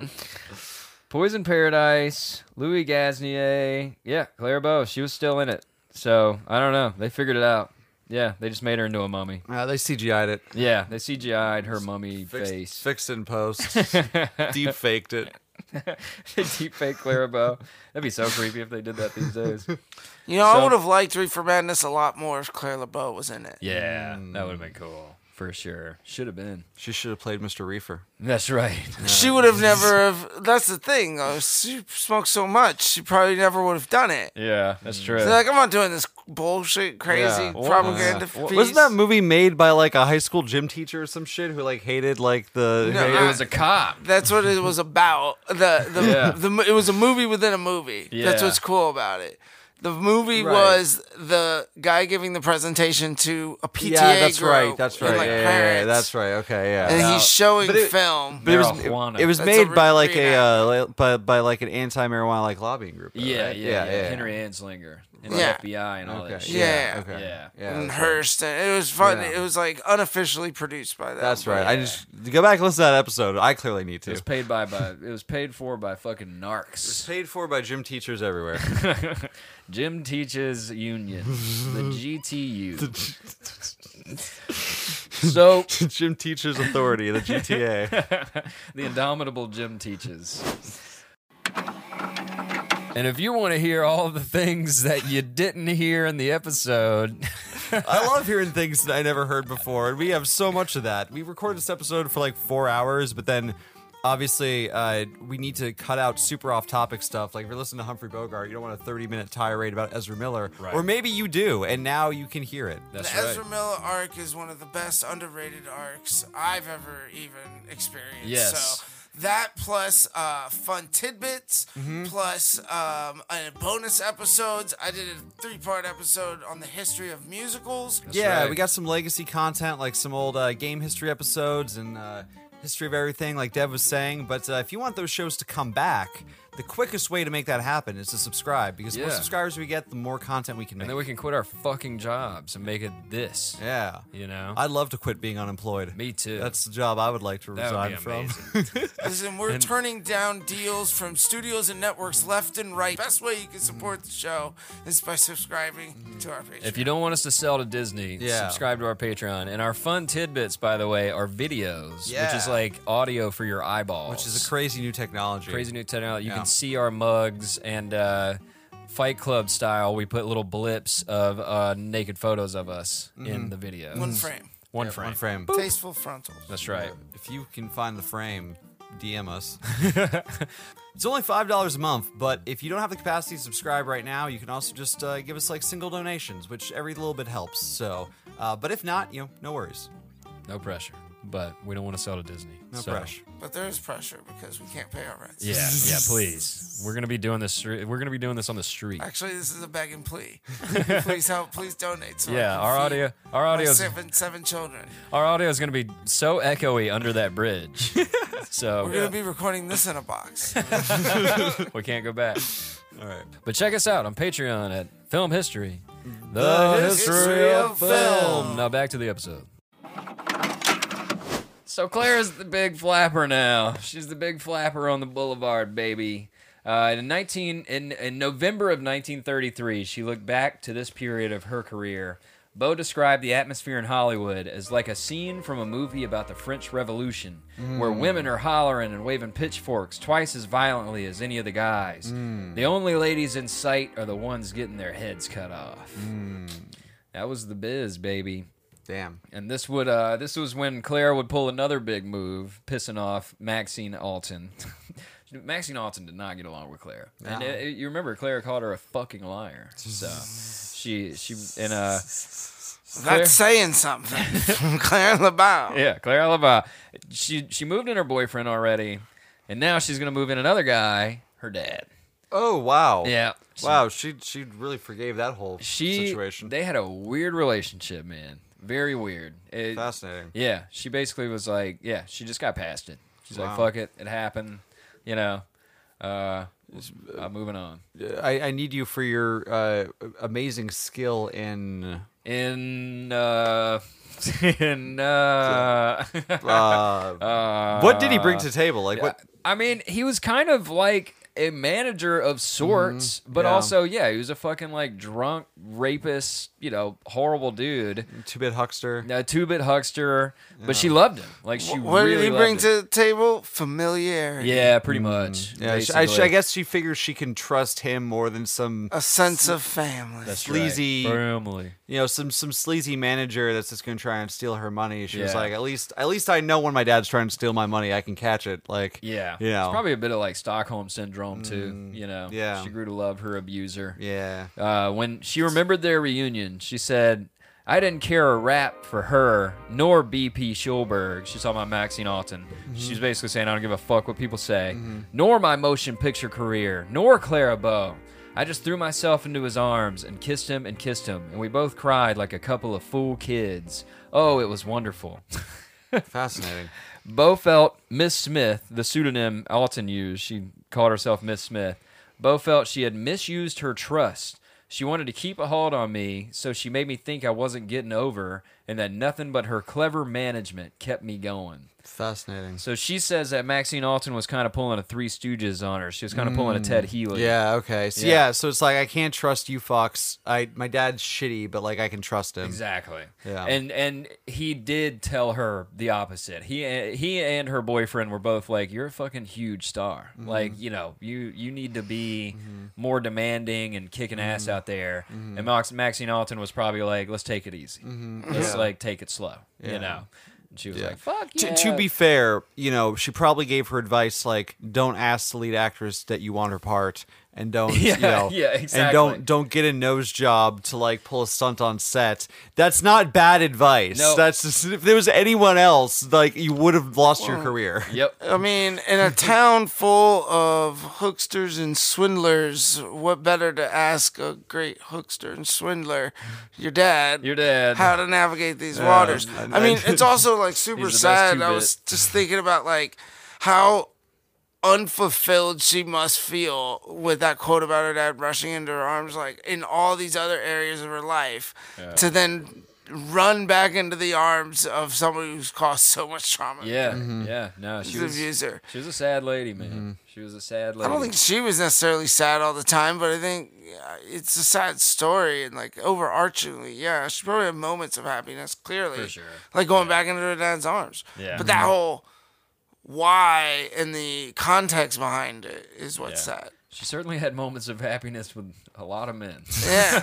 Poison Paradise, Louis Gasnier. Yeah, Clara Bow. She was still in it. So I don't know. They figured it out. Yeah, they just made her into a mummy. Uh, they C G I'd it. Yeah, they C G I'd her mummy Fixed, face. fixed in post. Deep faked it. They deep fake Clara Bow. That'd be so creepy if they did that these days. You know, I So- would have liked Reefer Madness a lot more if Claire LeBeau was in it. Yeah, that would have been cool. For sure. Should have been. She should have played Mister Reefer. That's right. She would have never have. That's the thing, though. She smoked so much, she probably never would have done it. Yeah, that's true. She's like, I'm not doing this bullshit, crazy Yeah. propaganda Yeah. piece. Wasn't that movie made by like a high school gym teacher or some shit who like hated like the? No, hated- it was a cop. That's what it was about. The the, Yeah. the it was a movie within a movie. That's Yeah. what's cool about it. The movie Right. was the guy giving the presentation to a P T A yeah, that's group right. That's and, right. like, yeah, yeah, yeah, parents. that's right. Okay, yeah. And Now- he's showing But it- film. But it was Marijuana. it was That's a made by like a reenact. uh, like, by by like an anti-marijuana like lobbying group. though, Yeah, right? yeah, yeah, Henry Anslinger and the Yeah. F B I and all Okay. that shit. Yeah. Okay. Yeah. Yeah. and that's right. Hearst, and it was fun. Yeah. It was like unofficially produced by them. That's right. but- I just go back and listen to that episode. I clearly need It to. was paid by by it was paid for by fucking It's narcs. paid for by gym teachers everywhere. Jim Teaches Union, the G T U. So Gym Teachers Authority, the G T A. the indomitable Jim Teaches. And if you want to hear all the things that you didn't hear in the episode, I love hearing things that I never heard before, and we have so much of that. We recorded this episode for like four hours, but then obviously uh, we need to cut out super off-topic stuff. Like if you're listening to Humphrey Bogart, you don't want a thirty-minute tirade about Ezra Miller, Right. or maybe you do, and now you can hear it. that's the right. Ezra Miller arc is one of the best underrated arcs I've ever even experienced. Yes. So that plus uh, fun tidbits, Mm-hmm. plus um, uh, bonus episodes. I did a three-part episode on the history of musicals. yeah, right. we got some legacy content, like some old uh, game history episodes and uh, history of everything, like Dev was saying. But uh, if you want those shows to come back, the quickest way to make that happen is to subscribe, because the more Yeah. subscribers we get, the more content we can make. And then we can quit our fucking jobs and make it this. Yeah. You know? I'd love to quit being unemployed. Me too. That's the job I would like to That would resign be from. amazing. Listen, we're turning down deals from studios and networks left and right. Best way you can support the show is by subscribing to our Patreon. If you don't want us to sell to Disney, Yeah. subscribe to our Patreon. And our fun tidbits, by the way, are videos, Yeah. which is like audio for your eyeballs. Which is a crazy new technology. crazy new technology. You Yeah. can see our mugs, and uh, Fight Club style, we put little blips of uh, naked photos of us in the video. One frame. One Yeah, frame. One frame. Tasteful frontals. That's right. If you can find the frame, D M us. It's only five dollars a month, but if you don't have the capacity to subscribe right now, you can also just uh, give us like single donations, which every little bit helps. So, uh, but if not, you know, no worries. No pressure. But we don't want to sell to Disney. No so. pressure. But there is pressure because we can't pay our rents. Yeah, yeah, please. We're gonna be doing this. We're gonna be doing this on the street. Actually, this is a begging plea. Please help. Please donate. So I Yeah, can our feed audio, our my audio, seven seven children. our audio is gonna be so echoey under that bridge. So We're gonna be recording this in a box. we can't go back. All right. But check us out on Patreon at Film History, the, The history, history of of film. film. Now back to the episode. So Claire's the big flapper now. She's the big flapper on the boulevard, baby. Uh, in nineteen in, in November of nineteen thirty-three, she looked back to this period of her career. Bo described the atmosphere in Hollywood as like a scene from a movie about the French Revolution, where women are hollering and waving pitchforks twice as violently as any of the guys. The only ladies in sight are the ones getting their heads cut off. That was the biz, baby. Damn. And this would uh, this was when Claire would pull another big move, pissing off Maxine Alton. Maxine Alton did not get along with Claire, and No. uh, you remember Claire called her a fucking liar. So she she and uh Claire- That's saying something. Claire LeBau. yeah, Claire Alaba. She she moved in her boyfriend already, and now she's gonna move in another guy, her dad. Oh wow. Yeah. She- Wow. She she really forgave that whole She situation. they had a weird relationship, man. Very weird. It- Fascinating. Yeah, she basically was like, yeah, she just got past it. She's like, Wow. fuck it, it happened. You know, uh, I'm moving on. I, I need you for your uh, amazing skill in. In uh, in uh, Uh, uh, what did he bring to the table? Like what? I mean, he was kind of like a manager of sorts, but yeah. also, yeah, he was a fucking like drunk rapist, you know, horrible dude. Two-bit huckster. A two-bit huckster, but she loved him. Like she What really did he loved bring him. to the table? Familiarity. Yeah, pretty much. Yeah, she, I, basically. I guess she figures she can trust him more than some A sense of family. That's sleazy, right. Family. you know, some some sleazy manager that's just going to try and steal her money. She was Yeah. like, at least at least I know when my dad's trying to steal my money, I can catch it. Like, Yeah, you know, it's probably a bit of like Stockholm syndrome too. You know, yeah. she grew to love her abuser. yeah, Uh, when she remembered their reunion, she said, "I didn't care a rap for her nor B P Schulberg." She's talking about Maxine Alton. She's basically saying, "I don't give a fuck what people say, nor my motion picture career, nor Clara Bow. I just threw myself into his arms and kissed him and kissed him, and we both cried like a couple of fool kids. Oh, it was wonderful." fascinating. Bo felt Miss Smith, the pseudonym Alton used, she called herself Miss Smith. Bo felt she had misused her trust. She wanted to keep a hold on me, so she made me think I wasn't getting over, and that nothing but her clever management kept me going. Fascinating. So she says that Maxine Alton was kind of pulling a Three Stooges on her. She was kind of pulling a Ted Healy. Yeah. Okay. So Yeah. yeah. So it's like I can't trust you, Fox. I my dad's shitty, but like I can trust him. Exactly. Yeah. And and he did tell her the opposite. He he and her boyfriend were both like, "You're a fucking huge star. Mm-hmm. Like, you know, you you need to be more demanding and kicking Mm-hmm. ass out there." And Max, Maxine Alton was probably like, "Let's take it easy. Let's Mm-hmm. Yeah. like take it slow." Yeah. You know. And she was Yeah. like, "Fuck To, yeah." to be fair, you know, she probably gave her advice like, don't ask the lead actress that you want her part, and don't, Yeah, you know, yeah, and exactly. don't don't get a nose job to like pull a stunt on set. That's not bad advice. No. That's just, if there was anyone else, like you would have lost your career. Yep. I mean, in a town full of hooksters and swindlers, what better to ask a great hookster and swindler, your dad, Your dad. how to navigate these waters? I mean, it's also like super He's the best sad. I two-bit. was just thinking about like how unfulfilled she must feel with that quote about her dad rushing into her arms, like in all these other areas of her life, Yeah. to then run back into the arms of someone who's caused so much trauma. Yeah, Mm-hmm. yeah. No, she He's was, abused her. she was a sad lady, man. She was a sad lady. I don't think she was necessarily sad all the time, but I think yeah, it's a sad story and like overarchingly, yeah, she probably had moments of happiness, clearly. For sure. Like going back into her dad's arms. Yeah. But that whole why and the context behind it is what's Yeah. sad. She certainly had moments of happiness with a lot of men. Yeah.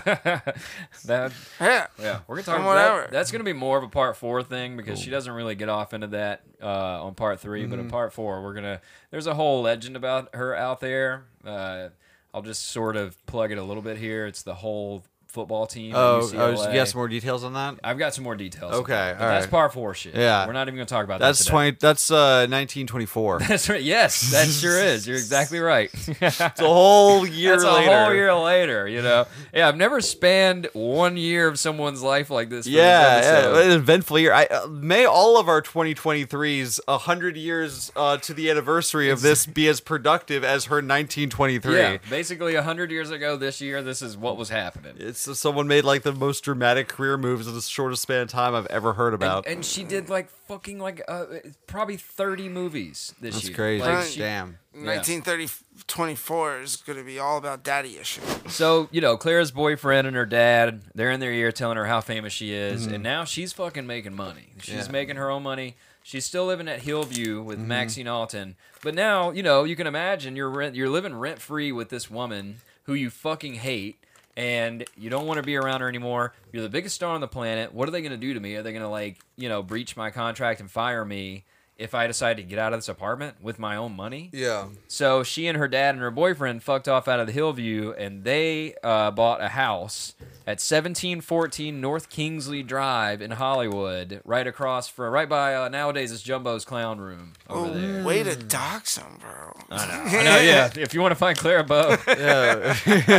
that Yeah. Yeah, we're gonna talk And about whatever. that. That's gonna be more of a part four thing because she doesn't really get off into that uh, on part 3 But in part four, we're gonna. There's a whole legend about her out there. Uh, I'll just sort of plug it a little bit here. It's the whole football team. at Oh, U C L A. oh, you got some more details on that? I've got some more details. Okay, on that, but all that's right. part four shit. Yeah. we're not even gonna talk about That's that. today. twenty. That's uh, nineteen twenty-four. That's right. Yes, that sure is. You're exactly right. It's a whole year That's later. a whole year later, you know. Yeah, I've never spanned one year of someone's life like this. For Yeah, this yeah, episode. an eventful year. I, uh, may all of our twenty twenty-threes, a hundred years uh, to the anniversary of this, be as productive as her nineteen twenty-three. Yeah, basically a hundred years ago this year, this is what was happening. It's uh, someone made like the most dramatic career moves in the shortest span of time I've ever heard about. And, and she did like fucking like uh, probably thirty movies this That's year. crazy. Like, she- Damn. nineteen thirty twenty-four is going to be all about daddy issues. So, you know, Clara's boyfriend and her dad, they're in their ear telling her how famous she is, Mm-hmm. and now she's fucking making money. She's Yeah. making her own money. She's still living at Hillview with Mm-hmm. Maxine Alton. But now, you know, you can imagine you're rent, you're living rent free with this woman who you fucking hate, and you don't want to be around her anymore. You're the biggest star on the planet. What are they going to do to me? Are they going to, like, you know, breach my contract and fire me if I decide to get out of this apartment with my own money? Yeah. So she and her dad and her boyfriend fucked off out of the Hillview, and they uh, bought a house at seventeen fourteen North Kingsley Drive in Hollywood, right across from, right by uh, nowadays it's Jumbo's Clown Room over Oh, there. way to dox him, bro. I know, I know, yeah. If you want to find Clara Bow, Yeah.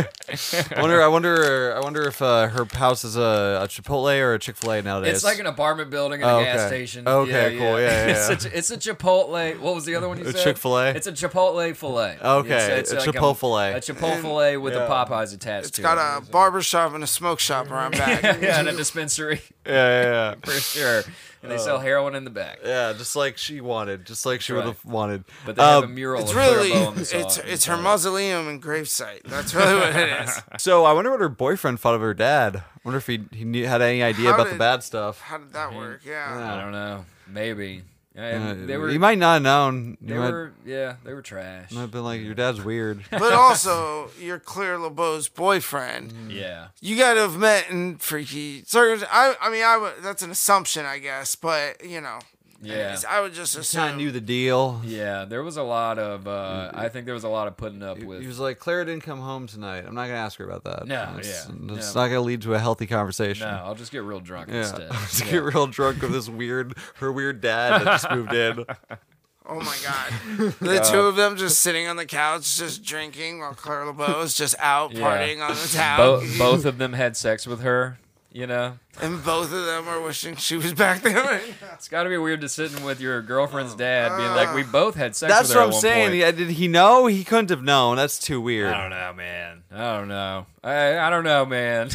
I wonder. I wonder. I wonder if uh, her house is a, a Chipotle or a Chick-fil-A nowadays. it's like an apartment building and Oh, a gas okay. station. Okay, cool. Yeah, yeah, it's, a, it's a Chipotle. What was the other one you A said? Chick-fil-A? It's a Chipotle filet. Okay, it's, a like Chipotle. A, Chipotle with Yeah. a Popeyes attached It's to got it. a barber shop and a smoke shop around back. yeah, and a dispensary yeah, yeah, yeah. for sure. And they sell heroin in the back. Yeah, just like she wanted, just like she Right. would have wanted. But they have a Um, mural It's of Clara really, Bow on the it's side. it's her mausoleum and gravesite. That's really what it is. So I wonder what her boyfriend thought of her dad. I wonder if he he knew, had any idea How about the did- bad stuff. How did that work? Yeah. I don't know. Maybe. Yeah, Uh, they were. he might not have known. He They might, were. Yeah, they were trash. might have been like, your dad's weird. But also, you're Claire LeBeau's boyfriend. Yeah. You got to have met in freaky circumstances. I, I mean, I would, that's an assumption, I guess. But you know, Yeah. I would just Kind assume. of knew the deal. Yeah. There was a lot of. Uh, I think there was a lot of putting up He, with. he was like, Clara didn't come home tonight. I'm not gonna ask her about that. No, it's, yeah, it's no. not gonna lead to a healthy conversation. no, I'll just get real drunk Yeah, instead. just Yeah. get real drunk with this weird, her weird dad that just moved in. Oh my God. The two of them just sitting on the couch, just drinking, while Claire LeBeau is just out Yeah. partying on the town. Bo- both of them had sex with her. You know, And both of them are wishing she was back there. it's got to be weird to sitting with your girlfriend's dad, being like, "We both had sex." That's with her what I'm at one saying. point." Yeah, did he know? He couldn't have known. That's too weird. I don't know, man. I don't know. I, I don't know, man.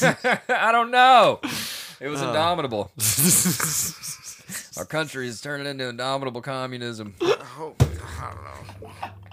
I don't know. It was indomitable. Our country is turning into indomitable communism. I hope. I don't know.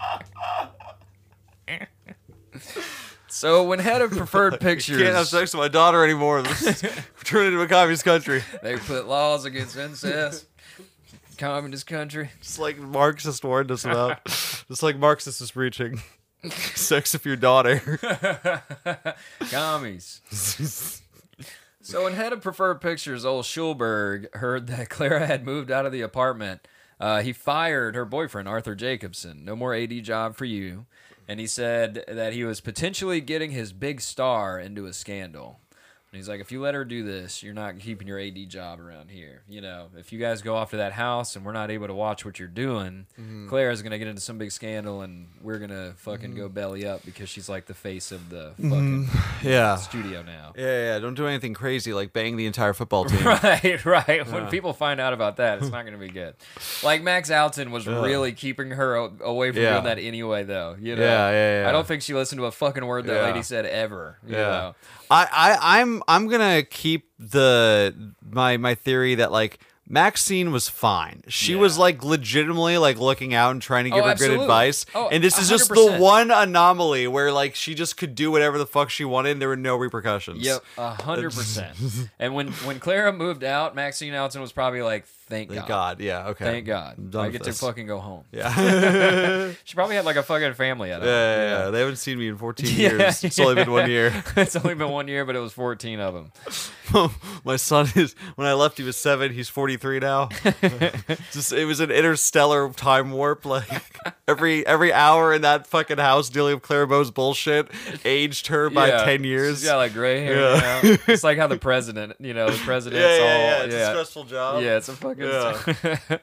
So when head of preferred pictures, Can't have sex with my daughter anymore. This is turning into a communist country. they put laws against incest. Communist country. Just like Marxist warned us about. Just like Marxist is preaching. Sex with your daughter. Commies. So when head of preferred pictures, old Schulberg heard that Clara had moved out of the apartment, uh, he fired her boyfriend, Arthur Jacobson. No more A D job for you. And he said that he was potentially getting his big star into a scandal. And he's like, if you let her do this, you're not keeping your A D job around here. You know, if you guys go off to that house and we're not able to watch what you're doing, mm-hmm. Clara's going to get into some big scandal and we're going to fucking mm-hmm. go belly up because she's like the face of the fucking mm-hmm. yeah. studio now. Yeah, yeah, don't do anything crazy like bang the entire football team. Right, right. Yeah. When people find out about that, it's not going to be good. Like Max Alton was yeah. really keeping her away from yeah. doing that anyway, though. You know? Yeah, yeah, yeah. I don't think she listened to a fucking word that yeah. lady said ever. You yeah. know? I, I, I'm I'm gonna keep the my my theory that like Maxine was fine. She yeah. was like legitimately like looking out and trying to give oh, her absolutely. good advice. Oh, and this is just one hundred percent. the one anomaly where like she just could do whatever the fuck she wanted and there were no repercussions. Yep, a hundred percent. And when when Clara moved out, Maxine Alton was probably like, Thank, Thank God. God. Yeah, okay. Thank God. I get this. to fucking go home. Yeah. She probably had like a fucking family at yeah, yeah, yeah, yeah. They haven't seen me in fourteen years. Yeah, it's only been one year. It's only been one year, but it was fourteen of them. My son is, when I left, he was seven. He's forty-three now. Just it was an interstellar time warp. Like every every hour in that fucking house dealing with Clara Bow's bullshit aged her by yeah. ten years. She's got like gray hair yeah. now. It's like how the president, you know, the president's yeah, yeah, all. Yeah, it's yeah. a stressful job. Yeah, it's a fucking. Yeah.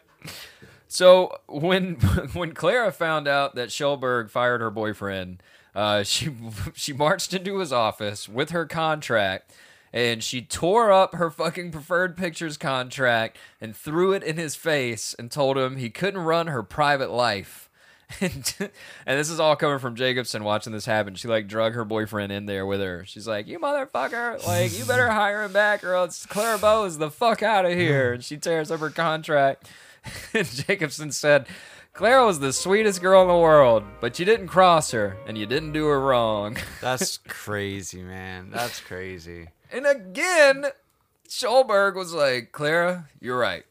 So when when Clara found out that Schulberg fired her boyfriend, uh, she she marched into his office with her contract. And she tore up her fucking Preferred Pictures contract and threw it in his face and told him he couldn't run her private life. And, and this is all coming from Jacobson watching this happen. She like drug her boyfriend in there with her. She's like, you motherfucker, like you better hire him back or else Clara Bow is the fuck out of here. And she tears up her contract. And Jacobson said, Clara was the sweetest girl in the world, but you didn't cross her and you didn't do her wrong. That's crazy, man. That's crazy. And again, Schulberg was like, Clara, you're right.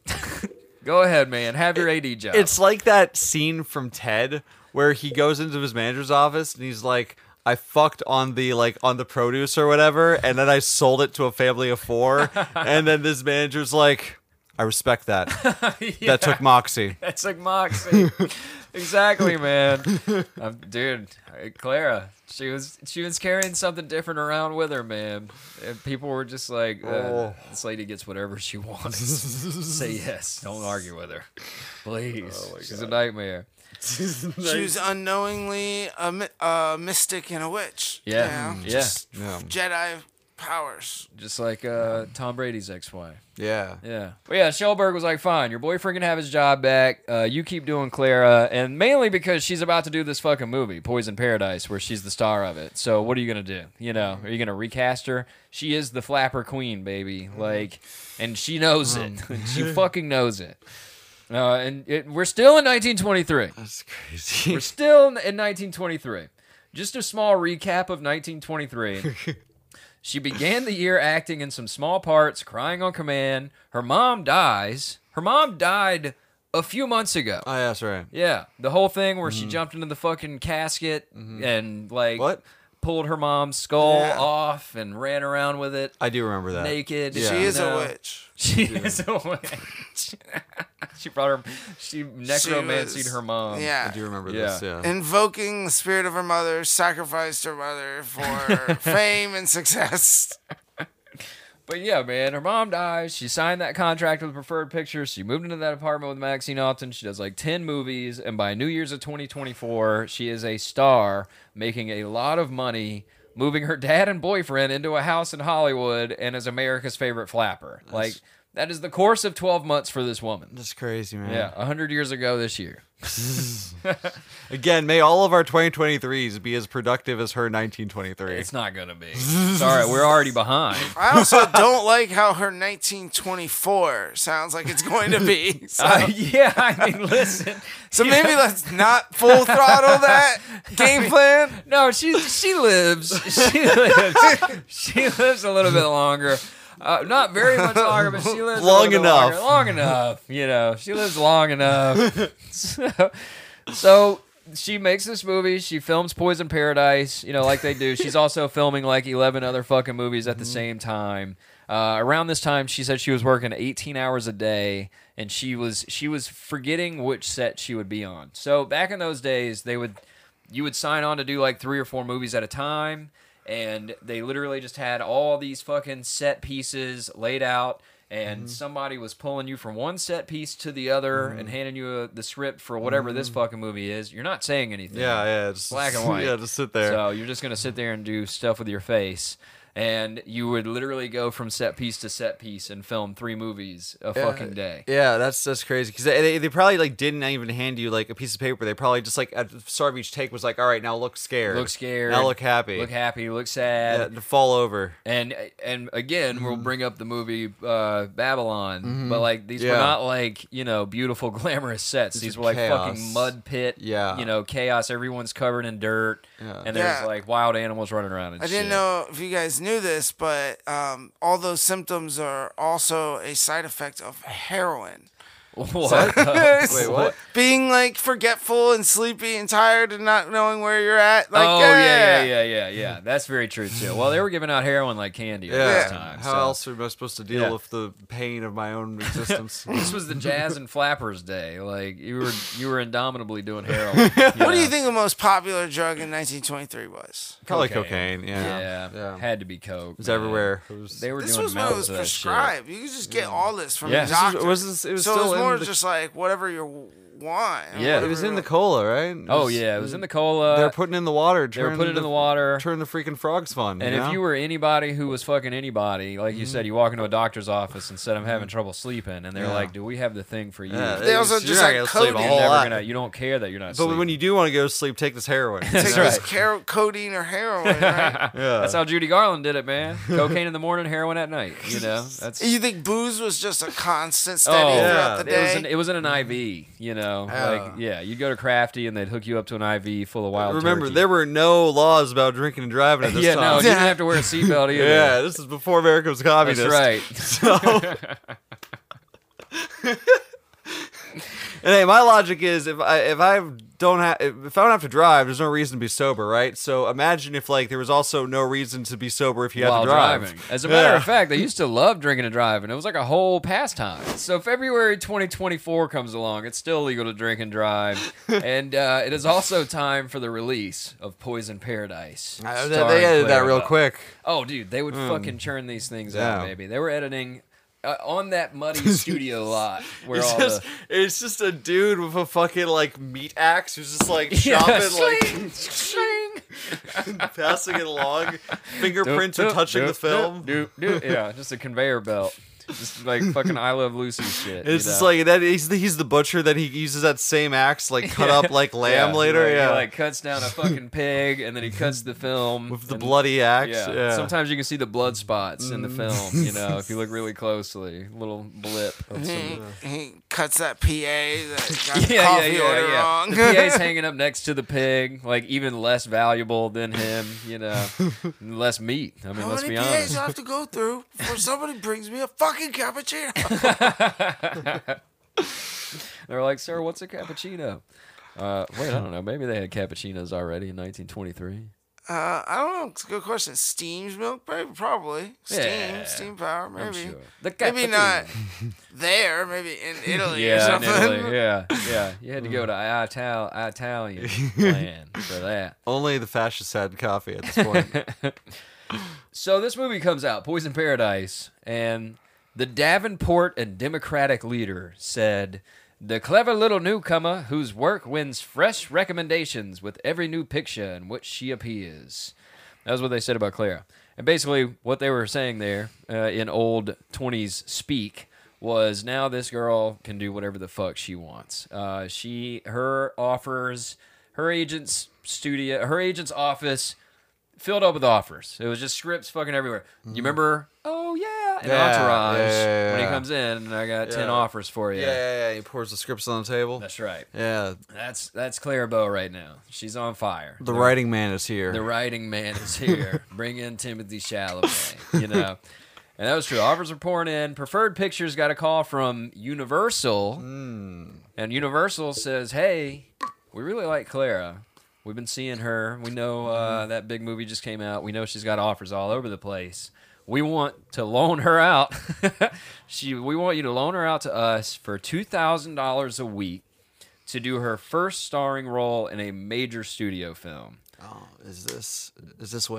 Go ahead, man. Have your A D job. It's like that scene from Ted where he goes into his manager's office and he's like, I fucked on the like on the produce or whatever, and then I sold it to a family of four. And then this manager's like, I respect that. yeah. That took moxie. That took moxie. Exactly, man. Um, dude, Clara, she was she was carrying something different around with her, man. And people were just like, uh, oh. this lady gets whatever she wants. Say yes. Don't argue with her. Please. Oh She's God. a nightmare. She was unknowingly a, mi- a mystic and a witch. Yeah. You know? Yeah. Just yeah. Jedi powers. Just like uh, Tom Brady's ex-wife. Yeah. Yeah. But yeah, Schulberg was like, fine, your boyfriend can have his job back. Uh, you keep doing Clara. And mainly because she's about to do this fucking movie, Poison Paradise, where she's the star of it. So what are you going to do? You know, are you going to recast her? She is the flapper queen, baby. Like, and she knows it. She fucking knows it. Uh, and it, we're still in nineteen twenty-three. That's crazy. We're still in nineteen twenty-three. Just a small recap of nineteen twenty-three. She began the year acting in some small parts, crying on command. Her mom dies. Her mom died a few months ago. Oh, yeah, that's right. Yeah. The whole thing where Mm-hmm. she jumped into the fucking casket and, like, What? pulled her mom's skull Yeah. off and ran around with it I do remember that. naked. Yeah. She is you know? a witch. She is a witch. She brought her, she necromancied was- her mom. I Yeah. do remember Yeah. this, yeah. Invoking the spirit of her mother, sacrificed her mother for fame and success. But yeah, man, her mom dies. She signed that contract with Preferred Pictures. She moved into that apartment with Maxine Alton. She does like ten movies. And by New Year's of twenty twenty-four, she is a star, making a lot of money, moving her dad and boyfriend into a house in Hollywood, and is America's favorite flapper. Like, that is the course of twelve months for this woman. That's crazy, man. Yeah, one hundred years ago this year. Again, may all of our twenty twenty-threes be as productive as her nineteen twenty-three. It's not going to be. Sorry, we're already behind. I also don't like how her nineteen twenty-four sounds like it's going to be. So, Uh, yeah, I mean, listen. so maybe let's not full throttle that game plan. No, she she lives. She lives. She lives a little bit longer. Uh, not very much longer, but she lives a Long little bit enough. longer. Long enough. You know, she lives long enough. so, so she makes this movie. She films Poison Paradise. You know, like they do. She's also filming like eleven other fucking movies at the same time. Uh, around this time, she said she was working eighteen hours a day, and she was she was forgetting which set she would be on. So back in those days, they would you would sign on to do like three or four movies at a time. and they literally just had all these fucking set pieces laid out. And Mm-hmm. somebody was pulling you from one set piece to the other and handing you a, the script for whatever this fucking movie is. You're not saying anything. Yeah, yeah, just Black and white. Yeah, just sit there. So you're just going to sit there and do stuff with your face. And you would literally go from set piece to set piece and film three movies a fucking day. Yeah, that's that's crazy because they, they probably like didn't even hand you like a piece of paper. They probably just like at the start of each take was like, all right, now look scared, Look scared. now look happy, Look happy. Look sad. yeah, to fall over. And and again, we'll bring up the movie uh, Babylon, but like these were Yeah. not like you know beautiful glamorous sets. These These are were like chaos. fucking mud pit. Yeah. you know chaos. Everyone's covered in dirt, Yeah. and there's Yeah. like wild animals running around. And I didn't shit. know if you guys knew this, but um, all those symptoms are also a side effect of heroin. What? Wait, what? Being like forgetful and sleepy and tired and not knowing where you're at. Like, oh yeah, yeah, yeah, yeah, yeah. That's very true too. Well, they were giving out heroin like candy at Yeah. this time. How so. else am I supposed to deal Yeah. with the pain of my own existence? This was the jazz and flappers day. Like you were, you were indomitably doing heroin. What do know? you think the most popular drug in nineteen twenty-three was? Probably Cocaine. cocaine. Yeah, Yeah, yeah. had to be coke. It was man. everywhere. It was, They were This doing was when it mountains was of that shit. prescribed. You could just get all this from Yeah. the This was- doctor. was this- it was so still it was in more the- just like whatever you want. Yeah. it was in the cola, right? It Oh was- yeah, it was in the cola. They're putting in the water. They were turn putting it in the water. Turn the freaking frogs fun. And you if know? you were anybody who was fucking anybody, like you said, you walk into a doctor's office and said, "I'm having trouble sleeping," and they're Yeah. like, "Do we have the thing for you?" Yeah, They also you're just not had gonna sleep a codeine. You're whole never lot. gonna. You don't care that you're not. But sleeping. when you do want to go to sleep, take this heroin. Take That's this right. car- codeine or heroin, right? Yeah. That's how Judy Garland did it, man. Cocaine in the morning, heroin at night. You know, that's. You think booze was just a constant, steady Oh, throughout the it was day? an, it was in an I V. You know, Yeah. like yeah, you'd go to Crafty and they'd hook you up to an I V full of wild. Remember, turkey. there were no laws about drinking and driving at this yeah, time. no, you didn't have to wear a seatbelt either. Yeah, this is before America was communist. That's right. And hey, my logic is if I if I don't have if I don't have to drive, there's no reason to be sober, right? So imagine if like there was also no reason to be sober if you had While to drive. driving. As a matter Yeah. of fact, they used to love drinking and driving. It was like a whole pastime. So February twenty twenty-four comes along. It's still legal to drink and drive. and uh, it is also time for the release of Poison Paradise. Uh, they- starring they edited that Clara real Bow. quick. Oh, dude, they would fucking churn these things Yeah. out, baby. They were editing uh, on that muddy studio lot where It's all just, the... it's just a dude with a fucking like meat axe who's just like Yeah, chopping, sling, like sling. passing it along. Fingerprints are Doop, touching doop, the film. doop, doop, doop. Yeah, just a conveyor belt. Just like fucking I Love Lucy shit. It's you just know? like that. He's the, he's the butcher that he uses that same axe, like cut up like lamb Yeah, later. like, yeah, he like cuts down a fucking pig and then he cuts the film with the and- bloody axe. Yeah. Yeah, Sometimes you can see the blood spots in the Mm. film. You know, if you look really closely, little blip. Of He, some, he cuts that P A that got the yeah, yeah, coffee yeah, order yeah. wrong. The P A's hanging up next to the pig, like even less valuable than him. You know, less meat. I mean, How let's many be P As honest. do I have to go through before somebody brings me a fucking cappuccino? They're like, "Sir, what's a cappuccino?" Uh, wait, I don't know. Maybe they had cappuccinos already in nineteen twenty-three. Uh, I don't know. It's a good question. Steam's milk, maybe, probably. Steam, Yeah, steam power, maybe. I'm sure. The Maybe cappuccino. not there. Maybe in Italy or Yeah, in something. Italy. Yeah, yeah. You had to go to Ital- Italian land for that. only the fascists had coffee at this point. So this movie comes out, Poison Paradise, and the Davenport and Democratic leader said, "The clever little newcomer whose work wins fresh recommendations with every new picture in which she appears." That was what they said about Clara. And basically what they were saying there uh, in old twenties speak was now this girl can do whatever the fuck she wants. Uh, she, her offers, her agent's studio, her agent's office filled up with offers. It was just scripts fucking everywhere. You remember? Oh yeah, in Yeah, Entourage yeah, yeah, when he yeah. comes in, I got ten Yeah. offers for you. Yeah, yeah, yeah. He pours the scripts on the table. That's right. Yeah, That's that's Clara Bow right now. She's on fire. the writing man is here. The writing man is here. Bring in Timothy Chalamet. You know. And that was true. Offers were pouring in. Preferred Pictures got a call from Universal, and Universal says, "Hey, we really like Clara. We've been seeing her. We know uh, that big movie just came out. We know she's got offers all over the place. We want to loan her out. she, we want you to loan her out to us for two thousand dollars a week to do her first starring role in a major studio film." Oh, is this is this Wings?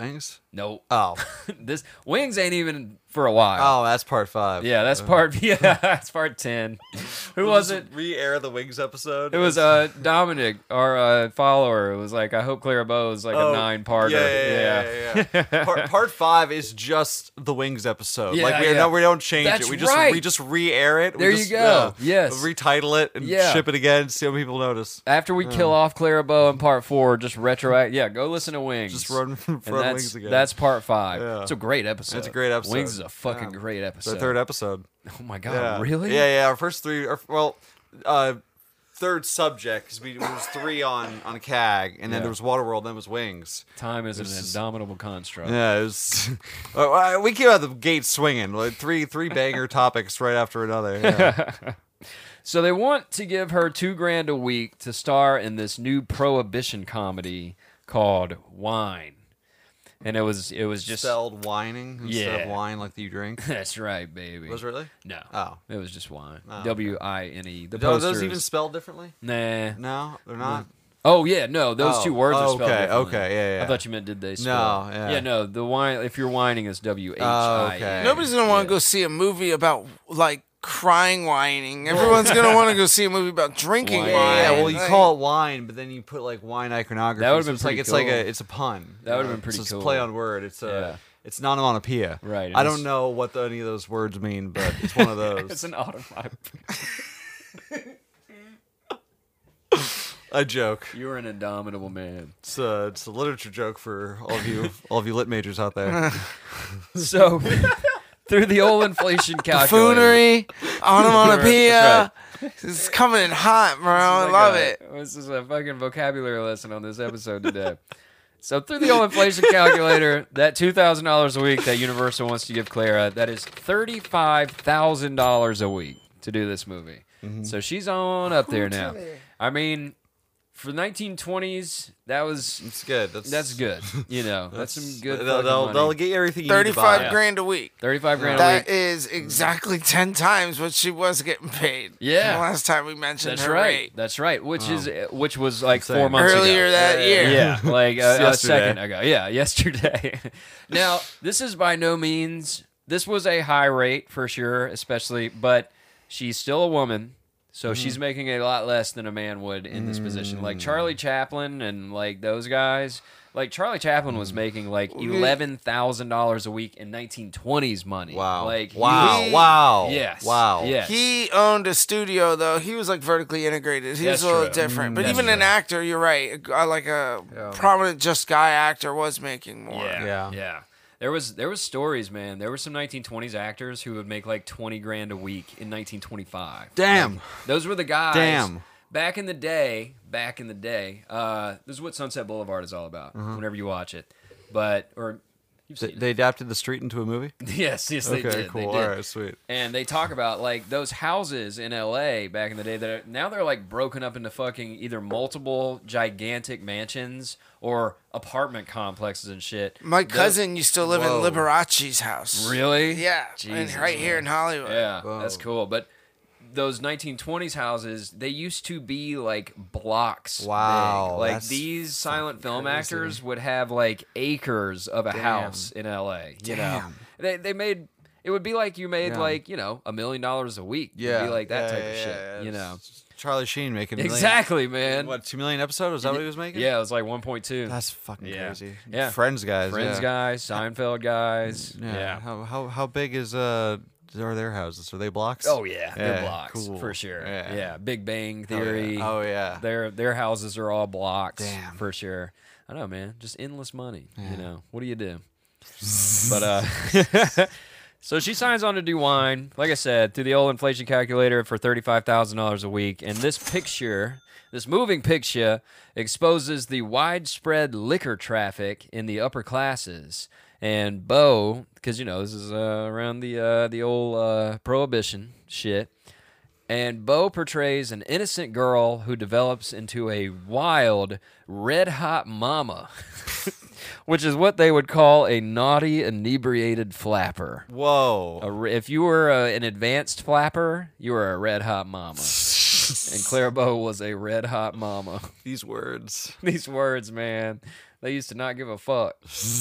Nope. Oh. This Wings ain't even for a while. Oh, that's part five. Yeah, that's part. Yeah, that's part ten. Who We'll was just it? Re-air the Wings episode. It was uh Dominic, our uh, follower. It was like, I hope Clara Bow is like Oh, a nine-parter. Yeah, yeah, yeah. yeah, yeah, yeah. part, part five is just the Wings episode. Yeah, like we yeah. no, we don't change That's it. We just right. we just re-air it. There we you just, go. Yeah, Yes. Retitle it and Yeah. ship it again. See how people notice. After we kill off Clara Bow in part four, just retroact. Yeah, go listen to Wings. Just run, run And that's, Wings again. That's part five. Yeah. It's a great episode. It's a great episode. Wings is a fucking Yeah. great It's episode. our third episode. Oh my god, Yeah. really? Yeah, yeah. Our first three. Our, well, uh, third subject because we there was three on on C A G, and then Yeah. there was Waterworld, then was Wings. Time is an This is- indomitable construct. Yeah, it was. uh, we came out the gate swinging. Like three three banger topics right after another. Yeah. So they want to give her two grand a week to star in this new prohibition comedy called Wine. And it was it was just Spelled whining instead Yeah. of wine like you drink. That's right, baby. Was it really? No. Oh. It was just wine. Oh, W I N E. The Are those posters. even spelled differently? Nah. No, they're not. Oh yeah, no, those Oh, two words are oh, spelled okay, differently. okay, yeah, yeah. I thought you meant did they spell? No, yeah. Yeah, no, the wine if you're whining is W H Oh, I okay. N. Nobody's gonna want to go see a movie about like crying whining. Everyone's gonna want to go see a movie about drinking Wine. wine. Yeah, well, you Like, call it wine, but then you put like wine iconography. That would've so been it's like pretty it's like cool. a it's a pun. That would've you know? been pretty so it's cool. a play on word. It's a Yeah. it's an onomatopoeia. Right, it I is. don't know what the, any of those words mean, but it's one of those. It's an automatic. a joke. You're an indomitable man. It's a, it's a literature joke for all of you all of you lit majors out there. So through the old inflation calculator. buffoonery, onomatopoeia. That's It's coming in hot, bro. I Like love a- it. This is a fucking vocabulary lesson on this episode today. So through the old inflation calculator, that two thousand dollars a week that Universal wants to give Clara, that is thirty-five thousand dollars a week to do this movie. Mm-hmm. So she's on up there now. I mean, for the nineteen twenties, that was It's good. That's that's good. You know, that's, some good. They'll, fucking they'll, money. they'll get you everything you need to Thirty-five buy. grand a week. thirty-five grand a That week. is exactly ten times what she was getting paid. Yeah. The last time we mentioned That's her right. rate. That's right. Which is which was like Insane. four months Earlier ago. that year. Yeah, like a, a Yesterday. second ago. Yeah, yesterday. Now, this is by no means. This was a high rate for sure, especially, but she's still a woman, so she's making a lot less than a man would in this position. Like Charlie Chaplin and like those guys. Like Charlie Chaplin was making like eleven thousand dollars a week in nineteen twenties money. Wow. Like wow. he- wow. Yes. Wow. Yes. He owned a studio though. He was like vertically integrated. He That's was a little true. different. But That's even an true. actor, you're right. uh, Like a prominent just guy actor was making more. Yeah, Yeah. yeah. There was there was stories, man. There were some nineteen twenties actors who would make like twenty grand a week in nineteen twenty-five. Damn. Those were the guys. Damn. Back in the day, back in the day, uh, this is what Sunset Boulevard is all about. Whenever you watch it, but or you've They, seen they adapted the street into a movie. it. Yes, yes, they Okay, did. cool. They All did. right, sweet. And they talk about like those houses in L A back in the day that are, now they're like broken up into fucking either multiple gigantic mansions or apartment complexes and shit. My Those- cousin used to live Whoa. in Liberace's house. Really? Yeah. and Jesus, right here in Hollywood. Yeah, Whoa. that's cool. But those nineteen twenties houses, they used to be like blocks. Wow, big. Like that's these silent film crazy. actors would have like acres of a house in L A. You know, Damn. they they made it would be like you made Yeah. like you know a million dollars a week. Yeah. It'd be like that Yeah, type yeah, of shit. yeah, You it's know, Charlie Sheen making a million- exactly, man. What, two million episodes? Is that what he was making? Yeah, it was like one point two. That's fucking Yeah. crazy. Yeah. Friends guys. Friends yeah. guys, Seinfeld guys. Yeah. Yeah. How, how how big is uh are their houses? Are they blocks? Oh yeah, they're Yeah, blocks cool. for sure. Yeah. Yeah. Big Bang Oh, yeah. Theory. Oh yeah. Their their houses are all blocks. Damn. For sure. I know, man. Just endless money. You know. What do you do? but uh so she signs on to do wine, like I said, through the old inflation calculator for thirty-five thousand dollars a week. And this picture, this moving picture, exposes the widespread liquor traffic in the upper classes. And Bo, because you know this is uh, around the uh, the old uh, prohibition shit, and Bo portrays an innocent girl who develops into a wild, red-hot mama, which is what they would call a naughty, inebriated flapper. Whoa. A re- if you were uh, an advanced flapper, you were a red-hot mama. And Claire Bow was a red-hot mama. These words. These words, man. They used to not give a fuck.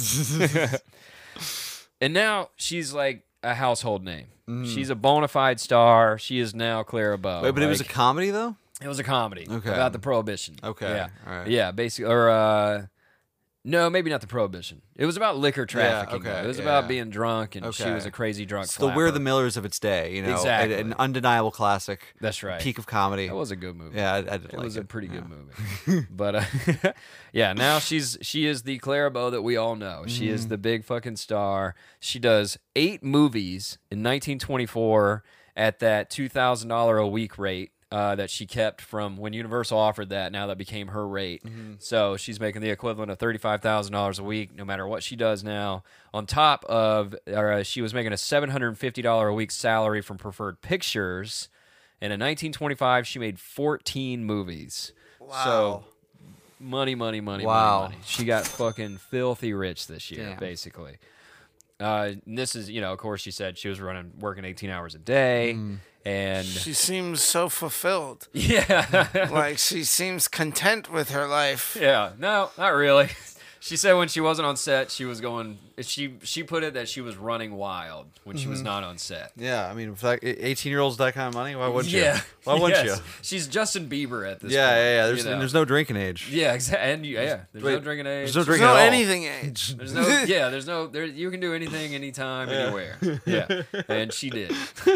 And now she's like a household name. Mm. She's a bona fide star. She is now Clara Bow. Wait, but it was a Like, comedy though. it was a comedy Okay. about the Prohibition. Okay, Yeah. all right. Yeah, basically. Or, uh, no, maybe not the Prohibition. It was about liquor trafficking. okay, though. It was yeah. about being drunk, and she Okay. was a crazy drunk It's the We're flapper. the Millers of its day, you know, Exactly. an, an undeniable classic. That's right. Peak of comedy. That was a good movie. Yeah, I, I did It like was it. a pretty good Yeah. movie. But uh, yeah, now she's she is the Clara Bow that we all know. She Mm-hmm. is the big fucking star. She does eight movies in nineteen twenty-four at that two thousand dollars a week rate. Uh, that she kept from when Universal offered that. Now that became her rate. Mm-hmm. So she's making the equivalent of thirty-five thousand dollars a week, no matter what she does now. On top of, or, uh, she was making a seven hundred fifty dollars a week salary from Preferred Pictures. And in nineteen twenty-five, she made fourteen movies. Wow. So money, money, money, Wow. money, money. She got fucking filthy rich this year, Damn. basically. Uh, and this is, you know, of course, she said she was running, working eighteen hours a day, Mm. and She seems so fulfilled. yeah, Like she seems content with her life. yeah, no, not really. She said when she wasn't on set, she was going. She she put it that she was running wild when she was not on set. Yeah, I mean, if that, eighteen-year-olds that kind of money, why wouldn't you? Yeah, Why wouldn't Yes. you? She's Justin Bieber at this. Yeah, point, yeah, yeah. you There's, know? and there's no drinking age. Yeah, exactly. And you, yeah, there's no Wait, drinking age. there's no There's drinking no at all. anything age. There's no, yeah, there's no, there. You can do anything, anytime, anywhere. Yeah, and she did.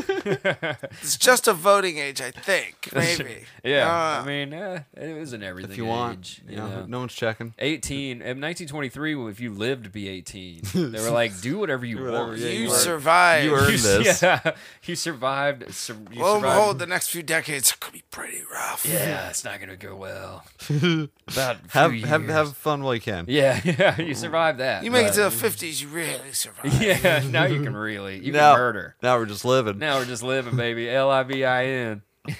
It's just a voting age, I think. Maybe. Yeah, Uh, I mean, eh, it was an everything If you want, age. you You know, know, no one's checking. eighteen in nineteen twenty-three. If you lived to be eighteen, they were like, do whatever you whatever, want. yeah, you you are- survived. you earned You- this. Yeah, you survived. Sur- you Lo and survived. behold, the next few decades could be pretty rough. Yeah, it's not gonna go well. About a Have few have years. have fun while you can. Yeah, yeah, you survived that. You make it but- to the fifties, you really survive. Yeah, now you can really you now, can murder. now we're just living. Now we're just living, baby. L I V I N.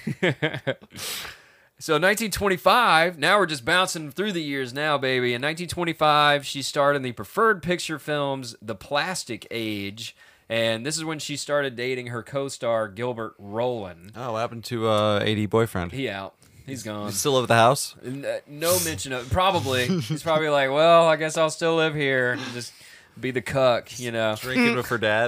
So nineteen twenty-five, now we're just bouncing through the years now, baby. In nineteen twenty-five, she starred in the Preferred Picture films The Plastic Age, and this is when she started dating her co-star Gilbert Rowland. Oh, what happened to uh, A D boyfriend? He out. He's gone. You still live at the house? N- uh, No mention of probably. He's probably like, well, I guess I'll still live here and just be the cuck, you know. Drinking with her dad?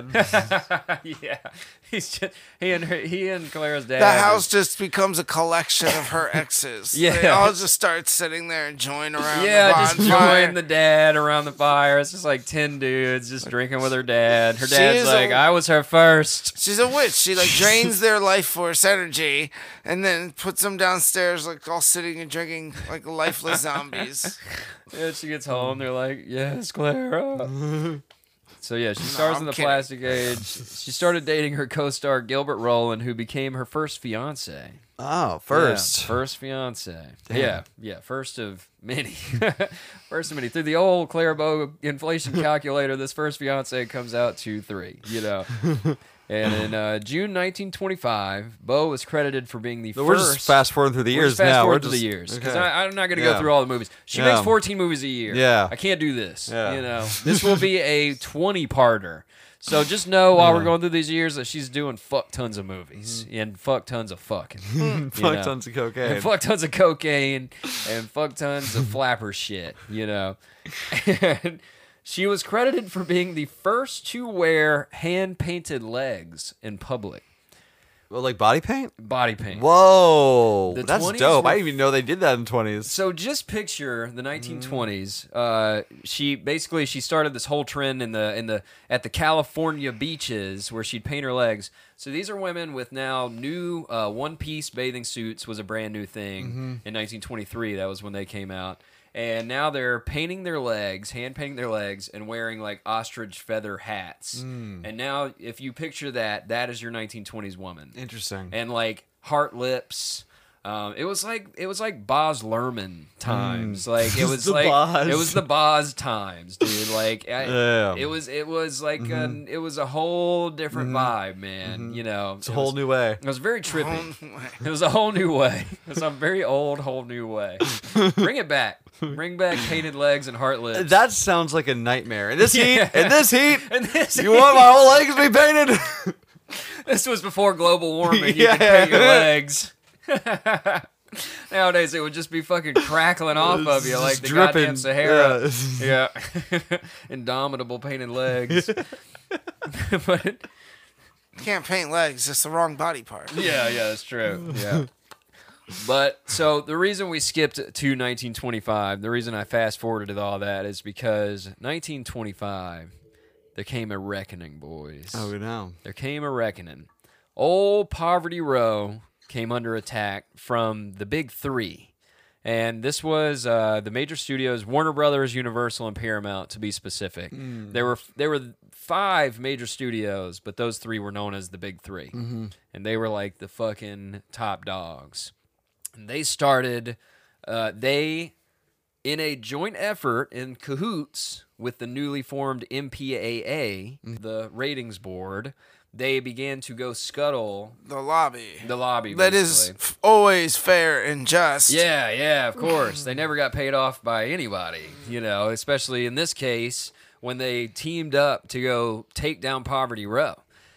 Yeah, he's just he and her, he and Clara's dad. The house just becomes a collection of her exes. Yeah. They all just start sitting there and join around Yeah, the just bonfire. join the dad around the fire. It's just like ten dudes just drinking with her dad. Her She dad's is like, a- I was her first. She's a witch. She like drains their life force energy and then puts them downstairs like all sitting and drinking like lifeless zombies. And she gets home. They're like, yes, Clara. So yeah, she stars I'm in The kidding. Plastic Age. She started dating her co-star Gilbert Rowland, who became her first fiance. Oh, first. Yeah, first fiance. Yeah, yeah, first of many. First of many. Through the old Clara Bow inflation calculator, this first fiance comes out to three, you know. And in uh, June nineteen twenty-five, Bow was credited for being the So first. we're just fast forwarding through the We're years just fast now. forward We're through just, the years because okay. I'm not going to Yeah. go through all the movies. She Yeah. makes fourteen movies a year. Yeah. I can't do this. Yeah. You know, this will be a twenty-parter. So just know while we're going through these years that she's doing fuck tons of movies and fuck tons of fucking. you Mm-hmm. Fuck know. tons of cocaine. And fuck tons of cocaine and fuck tons of flapper shit, you know. And she was credited for being the first to wear hand-painted legs in public. Well, like body paint? Body paint. Whoa. The That's twenties dope. were- I didn't even know they did that in the twenties. So just picture the nineteen twenties. Uh, she basically she started this whole trend in the in the at the California beaches where she'd paint her legs. So these are women with now new uh, one-piece bathing suits was a brand new thing in nineteen twenty-three. That was when they came out. And now they're painting their legs, hand painting their legs, and wearing like ostrich feather hats. And now, if you picture that, that is your nineteen twenties woman. Interesting. And like heart lips. Um, it was like it was like Boz Lerman times. Like it was The like Boz. it was the Boz times, dude. Like I, Yeah. it was it was like an, it was a whole different vibe, man. You know, It's a whole new way. It was very trippy. It was a whole new way. It was a very old, whole new way. Bring it back. Bring back painted legs and heart lips. That sounds like a nightmare. In this Yeah. heat, in this heat, And this, you want my whole legs to be painted? this was before global warming. You Yeah. could paint your legs. Nowadays, it would just be fucking crackling off of you Just like the dripping. goddamn Sahara. Yeah. Yeah. Indomitable painted legs. But Can't paint legs. It's the wrong body part. yeah, yeah, that's true. Yeah. But so the reason we skipped to nineteen twenty-five, the reason I fast forwarded all that is because nineteen twenty-five, there came a reckoning, boys. Oh, no. There came a reckoning. Old Poverty Row came under attack from the big three. And this was uh, the major studios, Warner Brothers, Universal, and Paramount, to be specific. Mm. There were there were five major studios, but those three were known as the big three. Mm-hmm. And they were like the fucking top dogs. And they started, uh, they, in a joint effort in cahoots with the newly formed M P A A, mm. the ratings board, they began to go scuttle the lobby. The lobby, that basically. is f- always fair and just. Yeah, yeah, of course. They never got paid off by anybody, you know, especially in this case when they teamed up to go take down Poverty Row.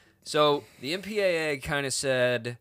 So the M P A A kind of said,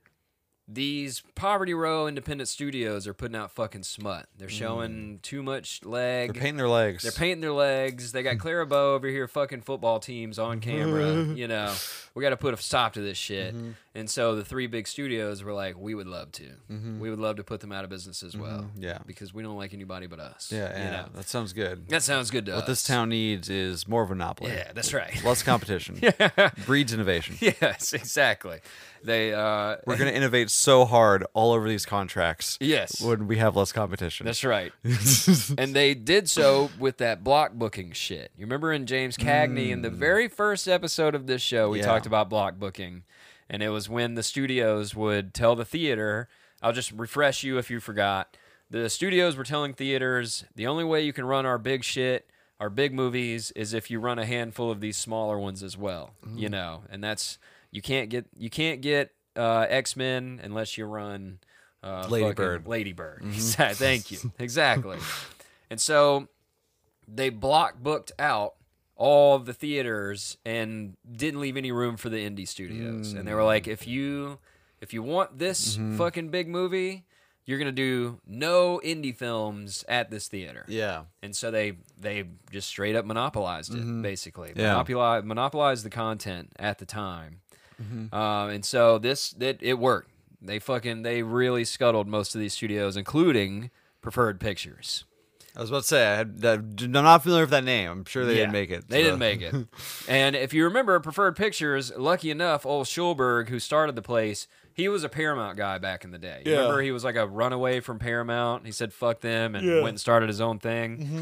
these Poverty Row independent studios are putting out fucking smut. They're showing mm. too much leg. They're painting their legs. They're painting their legs. They got Clara Bow over here fucking football teams on camera. You know, we got to put a stop to this shit. Mm-hmm. And so the three big studios were like, we would love to. Mm-hmm. We would love to put them out of business as well. Mm-hmm. Yeah. Because we don't like anybody but us. Yeah, yeah. You know? That sounds good. That sounds good to what us. What this town needs is more of a monopoly. Yeah, that's right. Less competition. Yeah. Breeds innovation. Yes, exactly. They uh, We're going to innovate so hard all over these contracts. Yes. When we have less competition. That's right. And they did so with that block booking shit. You remember in James Cagney, mm. in the very first episode of this show, we yeah. talked about block booking. And it was when the studios would tell the theater, I'll just refresh you if you forgot. The studios were telling theaters, the only way you can run our big shit, our big movies, is if you run a handful of these smaller ones as well. Mm. You know, and that's... You can't get you can't get uh, X-Men unless you run uh, Lady Bird. Lady Bird. Mm-hmm. Thank you. Exactly. And so they block booked out all of the theaters and didn't leave any room for the indie studios. Mm. And they were like, if you if you want this mm-hmm. fucking big movie, you're gonna do no indie films at this theater. Yeah. And so they they just straight up monopolized it, mm-hmm. basically. Yeah. Monopolized, monopolized the content at the time. Mm-hmm. Um, and so this it, it worked. They fucking they really scuttled most of these studios, including Preferred Pictures. I was about to say I had, I'm not familiar with that name. I'm sure they yeah, didn't make it. They so. didn't make it. And if you remember Preferred Pictures, lucky enough, old Schulberg, who started the place, he was a Paramount guy back in the day. Yeah. Remember, he was like a runaway from Paramount. He said fuck them and yeah. went and started his own thing. Mm-hmm.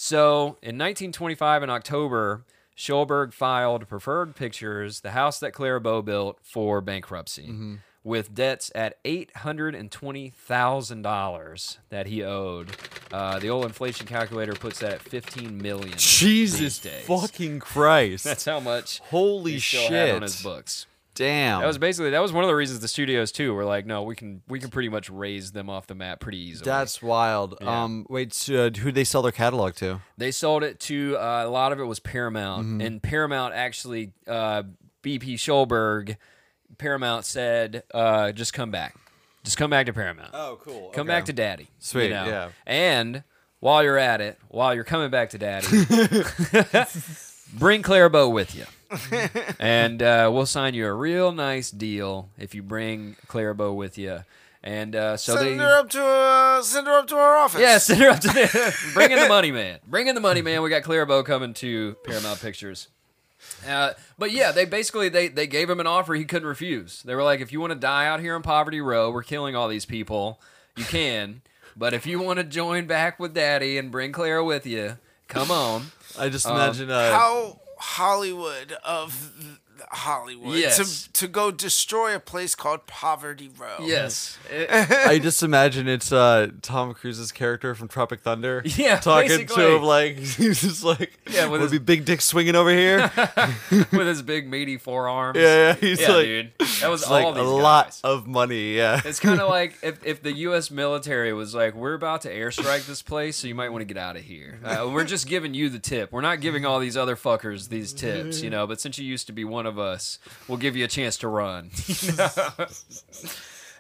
So in nineteen twenty-five in October, Schulberg filed Preferred Pictures, the house that Clara Bow built, for bankruptcy, mm-hmm. with debts at eight hundred twenty thousand dollars that he owed. Uh, the old inflation calculator puts that at fifteen million dollars. Jesus fucking Christ. That's how much Holy he still shit. had on his books. Damn. That was basically that was one of the reasons the studios too were like, no, we can we can pretty much raise them off the map pretty easily. That's wild. Yeah. Um, wait, so, uh, who did they sell their catalog to? They sold it to uh, a lot of it was Paramount, mm-hmm. and Paramount actually uh, B P Schulberg, Paramount said, uh, just come back, just come back to Paramount. Oh, cool. Come okay. back to Daddy. Sweet. You know? Yeah. And while you're at it, while you're coming back to Daddy, bring Clara Bow with you. And uh, we'll sign you a real nice deal if you bring Clara Bow with you. And uh, so send they her up to uh, send her up to our office. Yeah, send her up to the bring in the money, man. Bring in the money, man. We got Clara Bow coming to Paramount Pictures. Uh, but yeah, they basically they they gave him an offer he couldn't refuse. They were like, if you want to die out here in Poverty Row, we're killing all these people. You can, but if you want to join back with Daddy and bring Clara with you, come on. I just um, imagine uh, how Hollywood of Hollywood yes. to to go destroy a place called Poverty Row. Yes. I just imagine it's uh, Tom Cruise's character from Tropic Thunder. Yeah, talking basically. to him like he's just like, yeah, with his his big dick swinging over here with his big meaty forearms. Yeah, yeah, he's yeah, like, dude. That was it's all like these a guys. lot of money. Yeah, it's kind of like if if the U S military was like, we're about to airstrike this place, so you might want to get out of here. Uh, we're just giving you the tip. We're not giving all these other fuckers these tips, you know. But since you used to be one of us, we'll give you a chance to run. You know?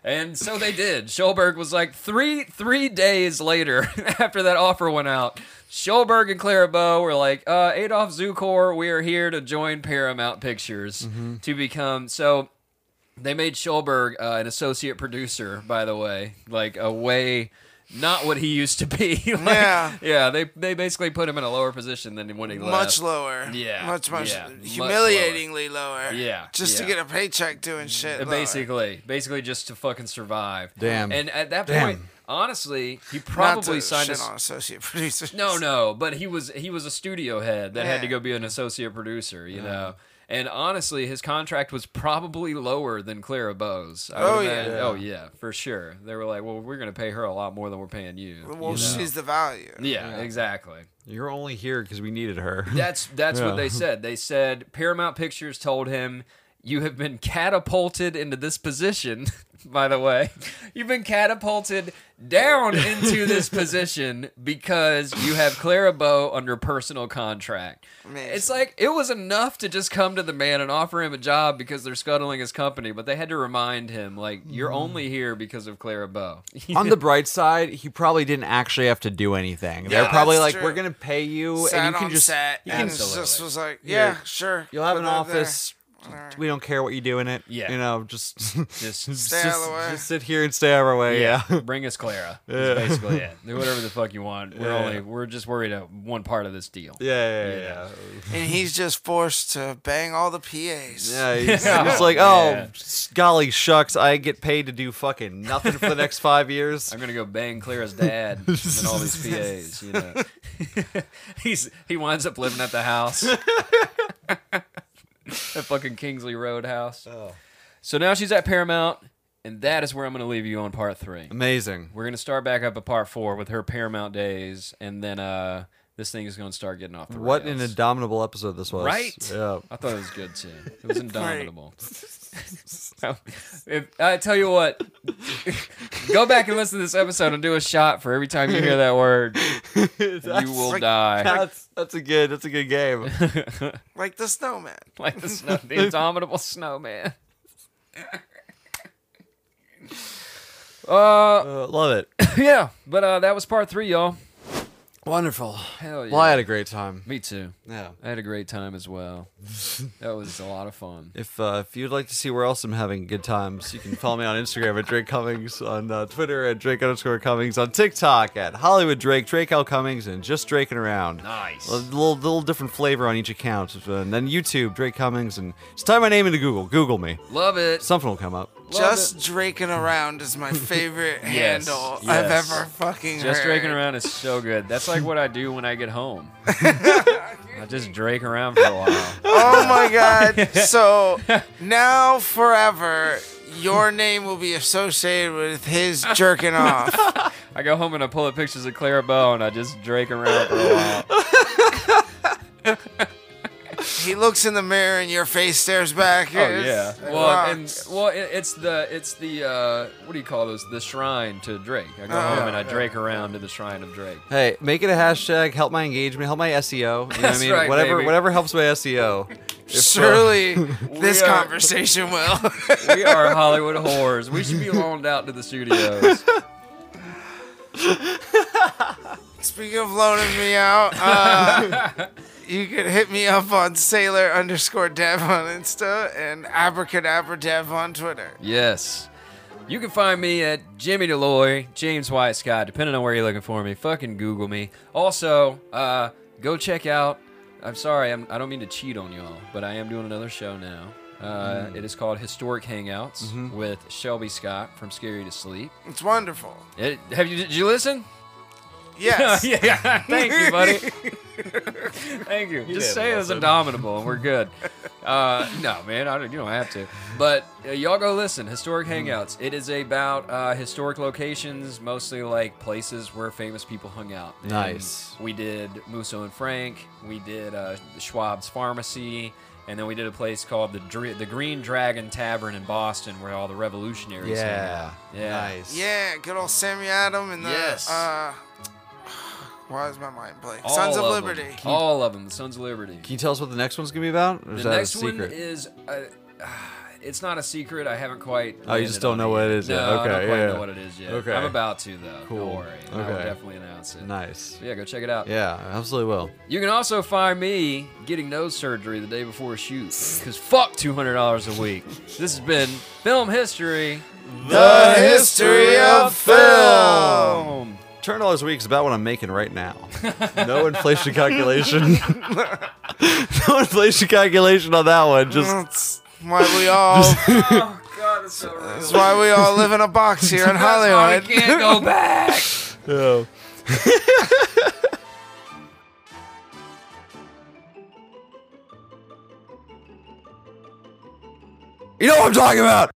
And so they did. Schulberg was like three three days later after that offer went out. Schulberg and Clara Bow were like, uh, Adolf Zukor, we are here to join Paramount Pictures Mm-hmm. to become so. They made Schulberg uh, an associate producer, by the way, like a way. Not what he used to be. Like, Yeah. yeah. They they basically put him in a lower position than when he left. Much lower. Yeah, Much, much, yeah, much humiliatingly lower. Yeah, Just to yeah. get a paycheck doing shit. Uh, lower. Basically, basically just to fucking survive. Damn. And at that Damn. point, honestly, he Not probably to signed shit us. on associate producers. No, no, but he was he was a studio head that had to Yeah. go be an associate producer, you know. And honestly, his contract was probably lower than Clara Bow's. I would Oh, yeah. imagine- Yeah. Oh yeah, for sure. They were like, well, we're gonna pay her a lot more than we're paying you. Well, you know? she's the value. yeah, exactly. You're only here because we needed her. That's that's Yeah. what they said. They said Paramount Pictures told him, "You have been catapulted into this position." By the way, you've been catapulted down into this position because you have Clara Bow under personal contract. Amazing. It's like it was enough to just come to the man and offer him a job because they're scuttling his company, but they had to remind him, like, you're only here because of Clara Bow. On the bright side, he probably didn't actually have to do anything. They're Yeah, probably that's like, true. "We're gonna pay you, Sat and you can on just set you and can Absolutely. just was like, Yeah. yeah, sure. you'll have put an that there. office. We don't care what you do in it. Yeah. you know, just just Stay out of the way. just sit here and stay out of our way. Yeah, bring us Clara. Yeah. That's basically it. Do whatever the fuck you want. We're Yeah. only we're just worried about one part of this deal. yeah, yeah, yeah. And he's just forced to bang all the P As. Yeah, he's, Yeah. he's like, "Oh, Yeah. golly shucks, I get paid to do fucking nothing for the next five years." I'm gonna go bang Clara's dad and all these P As. You know, he's he winds up living at the house, that fucking Kingsley Road house. Oh. So now she's at Paramount, and that is where I'm gonna leave you on part three. Amazing. We're gonna start back up at part four with her Paramount days, and then uh, this thing is gonna start getting off the rails. What an indomitable episode this was. Right? Yeah. I thought it was good too. It was indomitable. So, if, I tell you what, go back and listen to this episode and do a shot for every time you hear that word. You will like- die. That's that's a good that's a good game. Like the snowman. Like the, snow, the indomitable snowman. uh, Uh, love it. yeah, but uh, that was part three, y'all. Wonderful. Hell yeah. Well, I had a great time. Me too. Yeah. I had a great time as well. That was a lot of fun. If uh, if you'd like to see where else I'm having good times, you can follow me on Instagram at Drake Cummings, on uh, Twitter at Drake underscore Cummings, on TikTok at Hollywood Drake, Drake L Cummings, and just Draking around. Nice. A little little different flavor on each account, and then YouTube Drake Cummings, and just type my name into Google. Google me. Love it. Something will come up. Just draking around is my favorite Yes, handle I've yes. ever fucking Just heard. draking around is so good. That's like what I do when I get home. I just drake around for a while. Oh my god. So now forever your name will be associated with his jerking off. I go home and I pull up pictures of Clara Bow and I just drake around for a while. He looks in the mirror and your face stares back. Oh yeah. It Well, and rocks. well, it, it's the it's the uh, what do you call those? The shrine to Drake. I go Oh, home and I yeah. drake around to the shrine of Drake. Hey, make it a hashtag. Help my engagement. Help my S E O. You know what I That's mean? right, whatever baby. whatever helps my S E O. If, uh, Surely this are- conversation will. We are Hollywood whores. We should be loaned out to the studios. Speaking of loaning me out, uh, you can hit me up on Sailor underscore Dev on Insta and Abracadabra Dev on Twitter. Yes. You can find me at Jimmy Deloy, James White Scott, depending on where you're looking for me. Fucking Google me. Also, uh, go check out. I'm sorry, I'm, I don't mean to cheat on y'all, but I am doing another show now. Uh, It is called Historic Hangouts with Shelby Scott from Scary to Sleep. It's wonderful. It, have you? Did you listen? Yes. yeah. Thank you, buddy. Thank you. Just say it was indomitable, and we're good. Uh, no, man, I don't, you don't have to. But uh, y'all go listen. Historic Hangouts. It is about uh, historic locations, mostly like places where famous people hung out. And Nice. we did Musso and Frank. We did uh, Schwab's Pharmacy. And then we did a place called the Dr- the Green Dragon Tavern in Boston, where all the revolutionaries hang Yeah. out. Yeah. Nice. Yeah, good old Sammy Adam and the Yes. uh why is my mind blank? All Sons of them. Liberty. All of them. The Sons of Liberty. Can you tell us what the next one's gonna be about? Or is The that next a one secret? is uh, it's not a secret. I haven't quite. Oh, you just landed don't on know what it is No, yet. I Okay, don't quite yeah. know what it is yet. Okay. I'm about to though. Cool. Don't worry. I will Okay. definitely announce it. Nice. So yeah, go check it out. Yeah, absolutely will. You can also find me getting nose surgery the day before a shoot because fuck two hundred dollars a week. This has been Film History. The history of film. two hundred dollars a week is about what I'm making right now. No inflation calculation. No inflation calculation on that one. Just That's why we all. Oh god, that's so real. That's why we all live in a box here in That's why Hollywood. we can't go back. yeah. You know what I'm talking about.